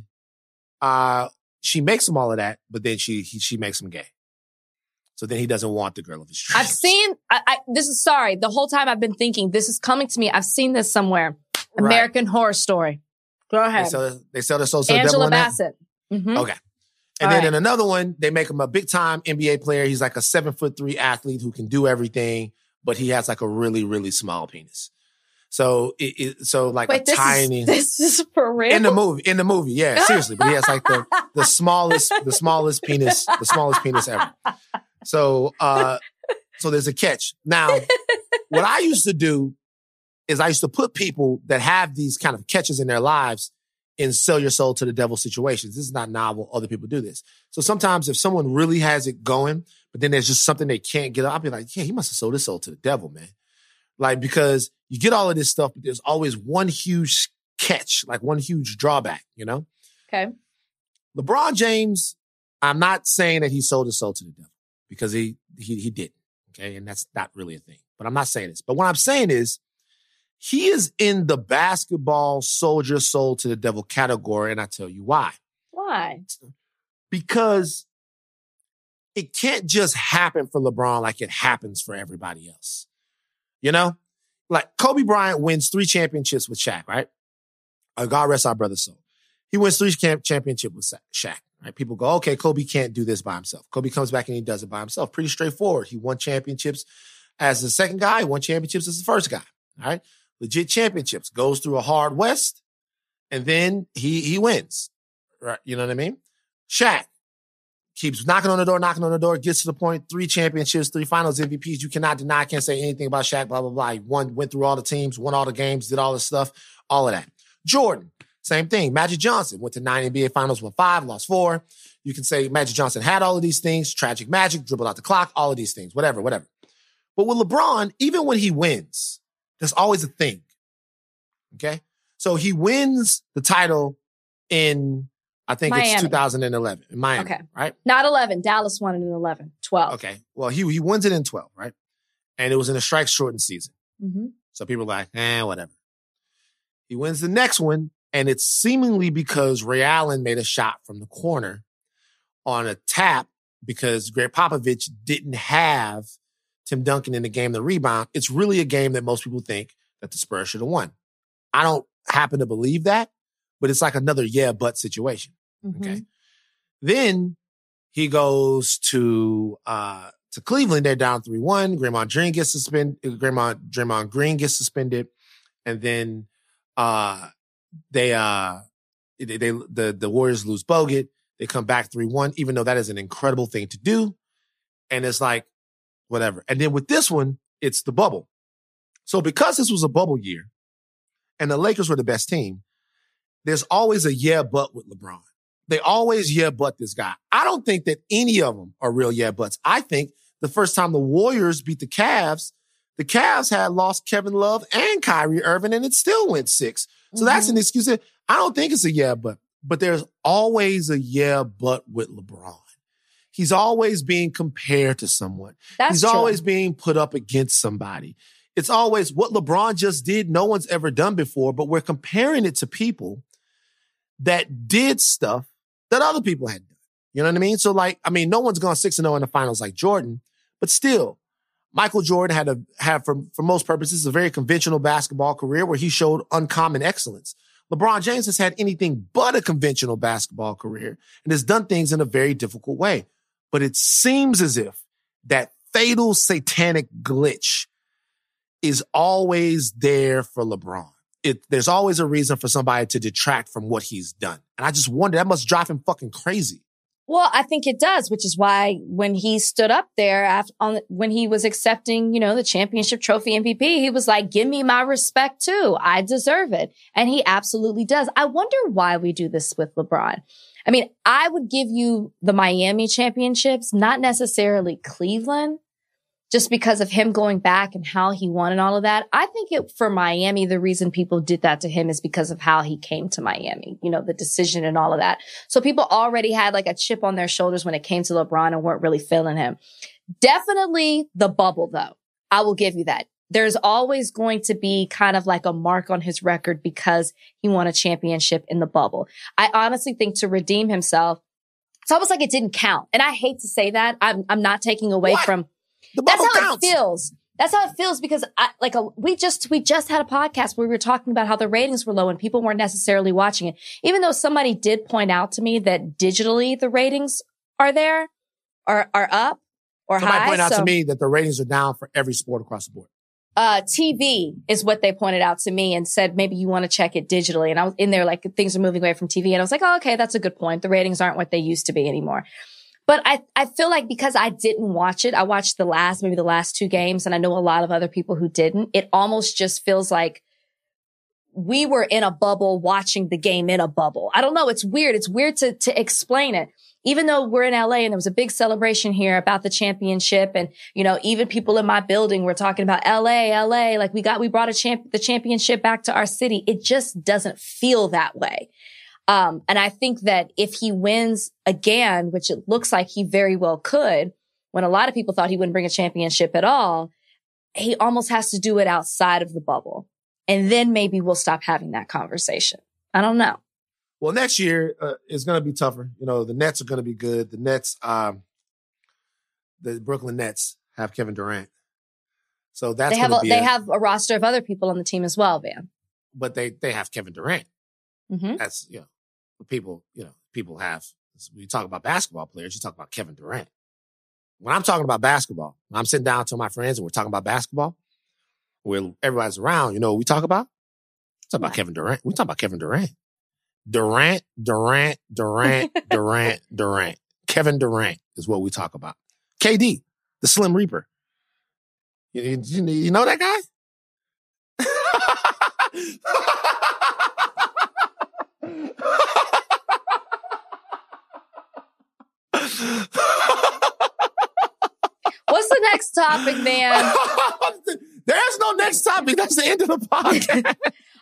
uh, she makes him all of that, but then she he, she makes him gay. So then he doesn't want the girl of his dreams. I've seen, I, I, this is sorry, the whole time I've been thinking, this is coming to me. I've seen this somewhere. American right. Horror Story. Go ahead. They sell, they sell their soul to the devil. Angela Bassett. Mm-hmm. Okay. And All then right. in another one, they make him a big time N B A player. He's like a seven foot three athlete who can do everything, but he has like a really, really small penis. So it, it so like Wait, a this tiny is, this is for real? in the movie. In the movie, yeah, seriously. But he has like the the smallest, the smallest penis, the smallest penis ever. So uh so there's a catch. Now, what I used to do is I used to put people that have these kind of catches in their lives in sell your soul to the devil situations. This is not novel. Other people do this. So sometimes if someone really has it going, but then there's just something they can't get, I'll be like, yeah, he must have sold his soul to the devil, man. Like, because you get all of this stuff, but there's always one huge catch, like one huge drawback, you know? Okay. LeBron James, I'm not saying that he sold his soul to the devil because he, he, he didn't. Okay. And that's not really a thing, but I'm not saying this. But what I'm saying is, he is in the basketball sold your soul to the devil category, and I tell you why. Why? Because it can't just happen for LeBron like it happens for everybody else. You know? Like Kobe Bryant wins three championships with Shaq, right? Uh, God rest our brother's soul. He wins three champ- championships with Shaq, right? People go, okay, Kobe can't do this by himself. Kobe comes back and he does it by himself. Pretty straightforward. He won championships as the second guy. He won championships as the first guy, all right? Legit championships, goes through a hard West, and then he he wins. Right? You know what I mean? Shaq keeps knocking on the door, knocking on the door, gets to the point, three championships, three finals M V Ps. You cannot deny, I can't say anything about Shaq, blah, blah, blah. He won, went through all the teams, won all the games, did all the stuff, all of that. Jordan, same thing. Magic Johnson went to nine N B A finals, won five, lost four. You can say Magic Johnson had all of these things, tragic magic, dribbled out the clock, all of these things, whatever, whatever. But with LeBron, even when he wins, there's always a thing. Okay? So he wins the title in, I think Miami. it's two thousand eleven in Miami. Okay. Right? Not eleven. Dallas won it in eleven. twelve. Okay. Well, he he wins it in twelve, right? And it was in a strike shortened season. Mm-hmm. So people are like, eh, whatever. He wins the next one, and it's seemingly because Ray Allen made a shot from the corner on a tap because Greg Popovich didn't have Tim Duncan in the game to rebound. It's really a game that most people think that the Spurs should have won. I don't happen to believe that, but it's like another yeah, but situation. Mm-hmm. Okay. Then he goes to uh, to Cleveland. They're down three one. Draymond Green gets suspended. Draymond, Draymond Green gets suspended. And then uh, they, uh, they, they the, the Warriors lose Bogut. They come back three one, even though that is an incredible thing to do. And it's like, whatever. And then with this one, it's the bubble. So because this was a bubble year and the Lakers were the best team, there's always a yeah, but with LeBron. They always yeah, but this guy. I don't think that any of them are real yeah, buts. I think the first time the Warriors beat the Cavs, the Cavs had lost Kevin Love and Kyrie Irving, and it still went six. So mm-hmm. that's an excuse. I don't think it's a yeah, but. But there's always a yeah, but with LeBron. He's always being compared to someone. That's He's true. always being put up against somebody. It's always what LeBron just did, no one's ever done before, but we're comparing it to people that did stuff that other people had done. You know what I mean? So like, I mean, no one's gone six and oh in the finals like Jordan, but still, Michael Jordan had a, had for, for most purposes, a very conventional basketball career where he showed uncommon excellence. LeBron James has had anything but a conventional basketball career and has done things in a very difficult way. But it seems as if that fatal satanic glitch is always there for LeBron. It, there's always a reason for somebody to detract from what he's done. And I just wonder, that must drive him fucking crazy. Well, I think it does, which is why when he stood up there after, on, when he was accepting, you know, the championship trophy M V P, he was like, give me my respect too. I deserve it. And he absolutely does. I wonder why we do this with LeBron. I mean, I would give you the Miami championships, not necessarily Cleveland, just because of him going back and how he won and all of that. I think it for Miami, the reason people did that to him is because of how he came to Miami, you know, the decision and all of that. So people already had like a chip on their shoulders when it came to LeBron and weren't really feeling him. Definitely the bubble, though. I will give you that. There's always going to be kind of like a mark on his record because he won a championship in the bubble. I honestly think to redeem himself, it's almost like it didn't count. And I hate to say that. I'm I'm not taking away What? from. The That's bubble how counts. it feels. That's how it feels because I, like a, we just we just had a podcast where we were talking about how the ratings were low and people weren't necessarily watching it. Even though somebody did point out to me that digitally the ratings are there, are are up or Somebody high. pointed out so, to me that the ratings are down for every sport across the board. Uh, T V is what they pointed out to me and said, maybe you want to check it digitally. And I was in there like things are moving away from T V. And I was like, oh, okay, that's a good point. The ratings aren't what they used to be anymore. But I, I feel like because I didn't watch it, I watched the last, maybe the last two games, and I know a lot of other people who didn't. It almost just feels like we were in a bubble watching the game in a bubble. I don't know. It's weird. It's weird to, to explain it. Even though we're in L A and there was a big celebration here about the championship and, you know, even people in my building were talking about L A, L A, like we got, we brought a champ, the championship back to our city. It just doesn't feel that way. Um, and I think that if he wins again, which it looks like he very well could, when a lot of people thought he wouldn't bring a championship at all, he almost has to do it outside of the bubble. And then maybe we'll stop having that conversation. I don't know. Well, next year uh, is going to be tougher. You know, the Nets are going to be good. The Nets, um, the Brooklyn Nets have Kevin Durant. So that's they have going a, to be they a, have a roster of other people on the team as well, Van. but they, they have Kevin Durant. Mm-hmm. That's, you know, people, you know, people have, when you talk about basketball players, you talk about Kevin Durant. When I'm talking about basketball, when I'm sitting down to my friends and we're talking about basketball, where everybody's around, you know what we talk about? We talk about Yeah. Kevin Durant. We talk about Kevin Durant. Durant, Durant, Durant, Durant, Durant. Kevin Durant is what we talk about. K D, the Slim Reaper. You, you, you know that guy? What's the next topic, man? There's no next topic. That's the end of the podcast.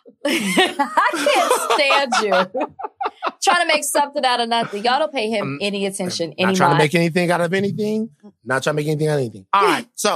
I can't stand you. Trying to make something out of nothing. Y'all don't pay him Um, any attention Not anymore. trying to make anything out of anything. Not trying to make anything out of anything. All right. So,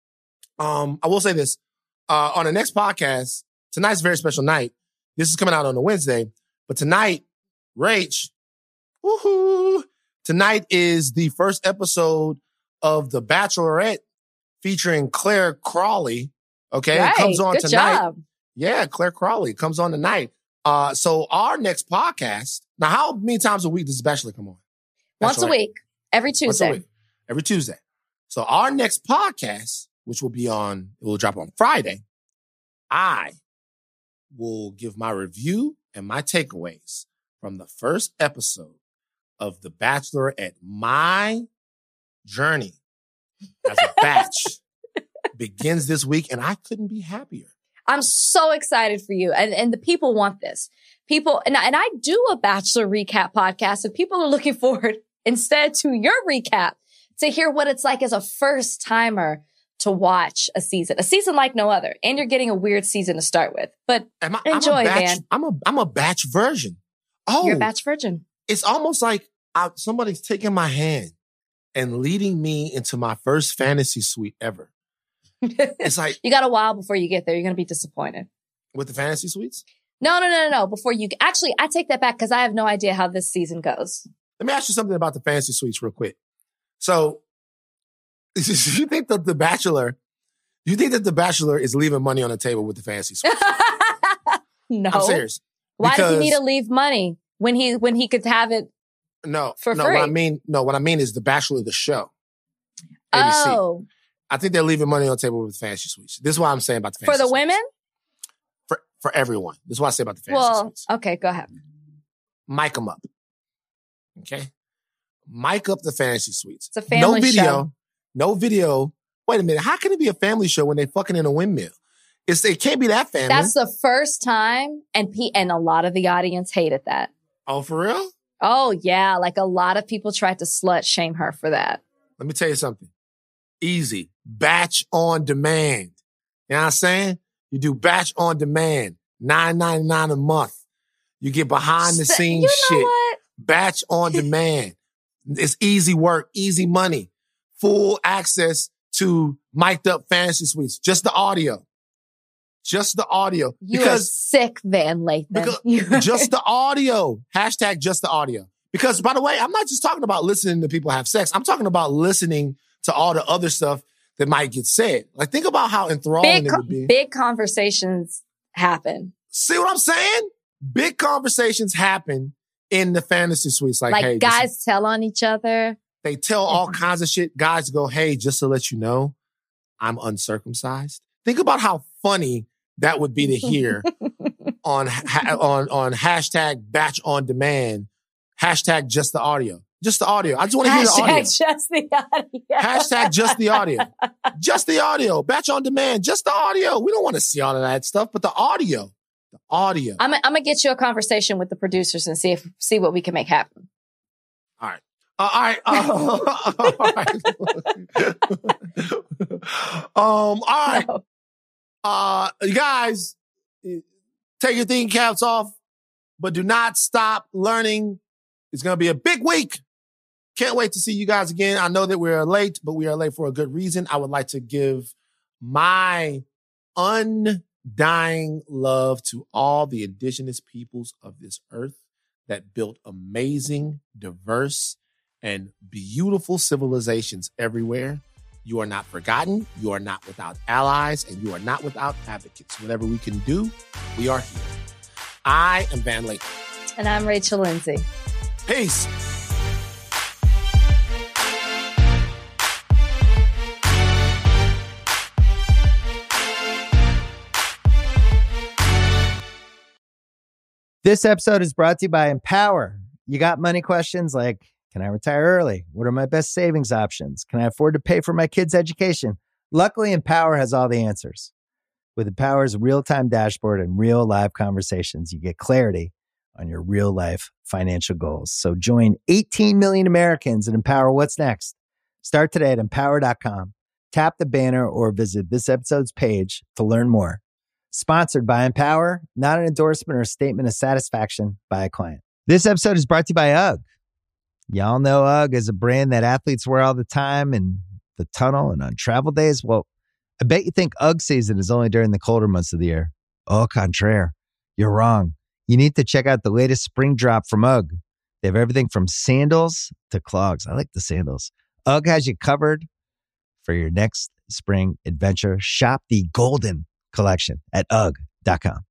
um, I will say this. Uh, on the next podcast, tonight's a very special night. This is coming out on a Wednesday. But tonight, Rach, woohoo, tonight is the first episode of The Bachelorette featuring Claire Crawley. Okay. Right. It comes on Good tonight. job. Yeah, Claire Crawley comes on tonight. Uh, so our next podcast, now how many times a week does The Bachelor come on? Once a Bachelorette. week. Every Once a Tuesday. week. Every Tuesday. So our next podcast, which will be on, it will drop on Friday, I will give my review and my takeaways from the first episode of The Bachelor at my journey as a batch begins this week, and I couldn't be happier. I'm so excited for you. And, and the people want this. People, and, and I do a Bachelor recap podcast, and people are looking forward instead to your recap to hear what it's like as a first timer to watch a season, a season like no other. And you're getting a weird season to start with, but Am I, enjoy, I'm a batch, man. I'm a, I'm a batch version. Oh, You're a batch virgin. it's almost like I, somebody's taking my hand and leading me into my first fantasy suite ever. It's like You got a while before you get there. You're going to be disappointed. with the fantasy suites. No, no, no, no, no. Before you, actually, I take that back because I have no idea how this season goes. Let me ask you something about the fantasy suites real quick. So, do you think that the Bachelor, do you think that the Bachelor is leaving money on the table with the fantasy suites? No. I'm serious. Why does he Because- need to leave money when he when he could have it? No, For no. free? What I mean, no. What I mean is the Bachelor, the show. A B C. Oh, I think they're leaving money on the table with fantasy suites. This is what I'm saying about the for fantasy the suites. women? For for everyone. This is what I say about the fantasy Well, suites. okay, go ahead. Mic them up. Okay? Mic up the fantasy suites. It's a family no video. show. No video. Wait a minute. How can it be a family show when they fucking in a windmill? It's, it can't be that family. That's the first time, and P- and a lot of the audience hated that. Oh, for real? Oh yeah, like a lot of people tried to slut shame her for that. Let me tell you something. Easy. Batch on demand. You know what I'm saying? You do batch on demand. nine ninety-nine a month. You get behind the scenes you know shit. What? Batch on demand. It's easy work, easy money. Full access to mic'd up fantasy suites. Just the audio. Just the audio. You because, are sick, Van Lathan. Because just the audio. Hashtag just the audio. Because, by the way, I'm not just talking about listening to people have sex. I'm talking about listening to all the other stuff that might get said. Like, think about how enthralling big, it would be. Big conversations happen. See what I'm saying? Big conversations happen in the fantasy suites. Like, like hey, guys is, tell on each other. They tell all kinds of shit. Guys go, hey, just to let you know, I'm uncircumcised. Think about how funny that would be to hear on, ha- on, on hashtag batch on demand, hashtag just the audio. Just the audio. I just want to hear the audio. Hashtag just the audio. Hashtag just the audio. Just the audio. Batch on demand. Just the audio. We don't want to see all of that stuff, but the audio. The audio. I'm, I'm going to get you a conversation with the producers and see if see what we can make happen. All right. Uh, all right. Uh, all right. um, all right. No. Uh, you guys, take your thinking caps off, but do not stop learning. It's going to be a big week. Can't wait to see you guys again. I know that we're late, but we are late for a good reason. I would like to give my undying love to all the indigenous peoples of this earth that built amazing, diverse, and beautiful civilizations everywhere. You are not forgotten. You are not without allies, and you are not without advocates. Whatever we can do, we are here. I am Van Lathan. And I'm Rachel Lindsay. Peace. This episode is brought to you by Empower. You got money questions like, can I retire early? What are my best savings options? Can I afford to pay for my kids' education? Luckily, Empower has all the answers. With Empower's real-time dashboard and real live conversations, you get clarity on your real life financial goals. So join eighteen million Americans and Empower what's next. Start today at empower dot com. Tap the banner or visit this episode's page to learn more. Sponsored by Empower, not an endorsement or a statement of satisfaction by a client. This episode is brought to you by UGG. Y'all know UGG is a brand that athletes wear all the time in the tunnel and on travel days. Well, I bet you think UGG season is only during the colder months of the year. Au contraire, you're wrong. You need to check out the latest spring drop from UGG. They have everything from sandals to clogs. I like the sandals. UGG has you covered for your next spring adventure. Shop the Golden collection at U G G dot com.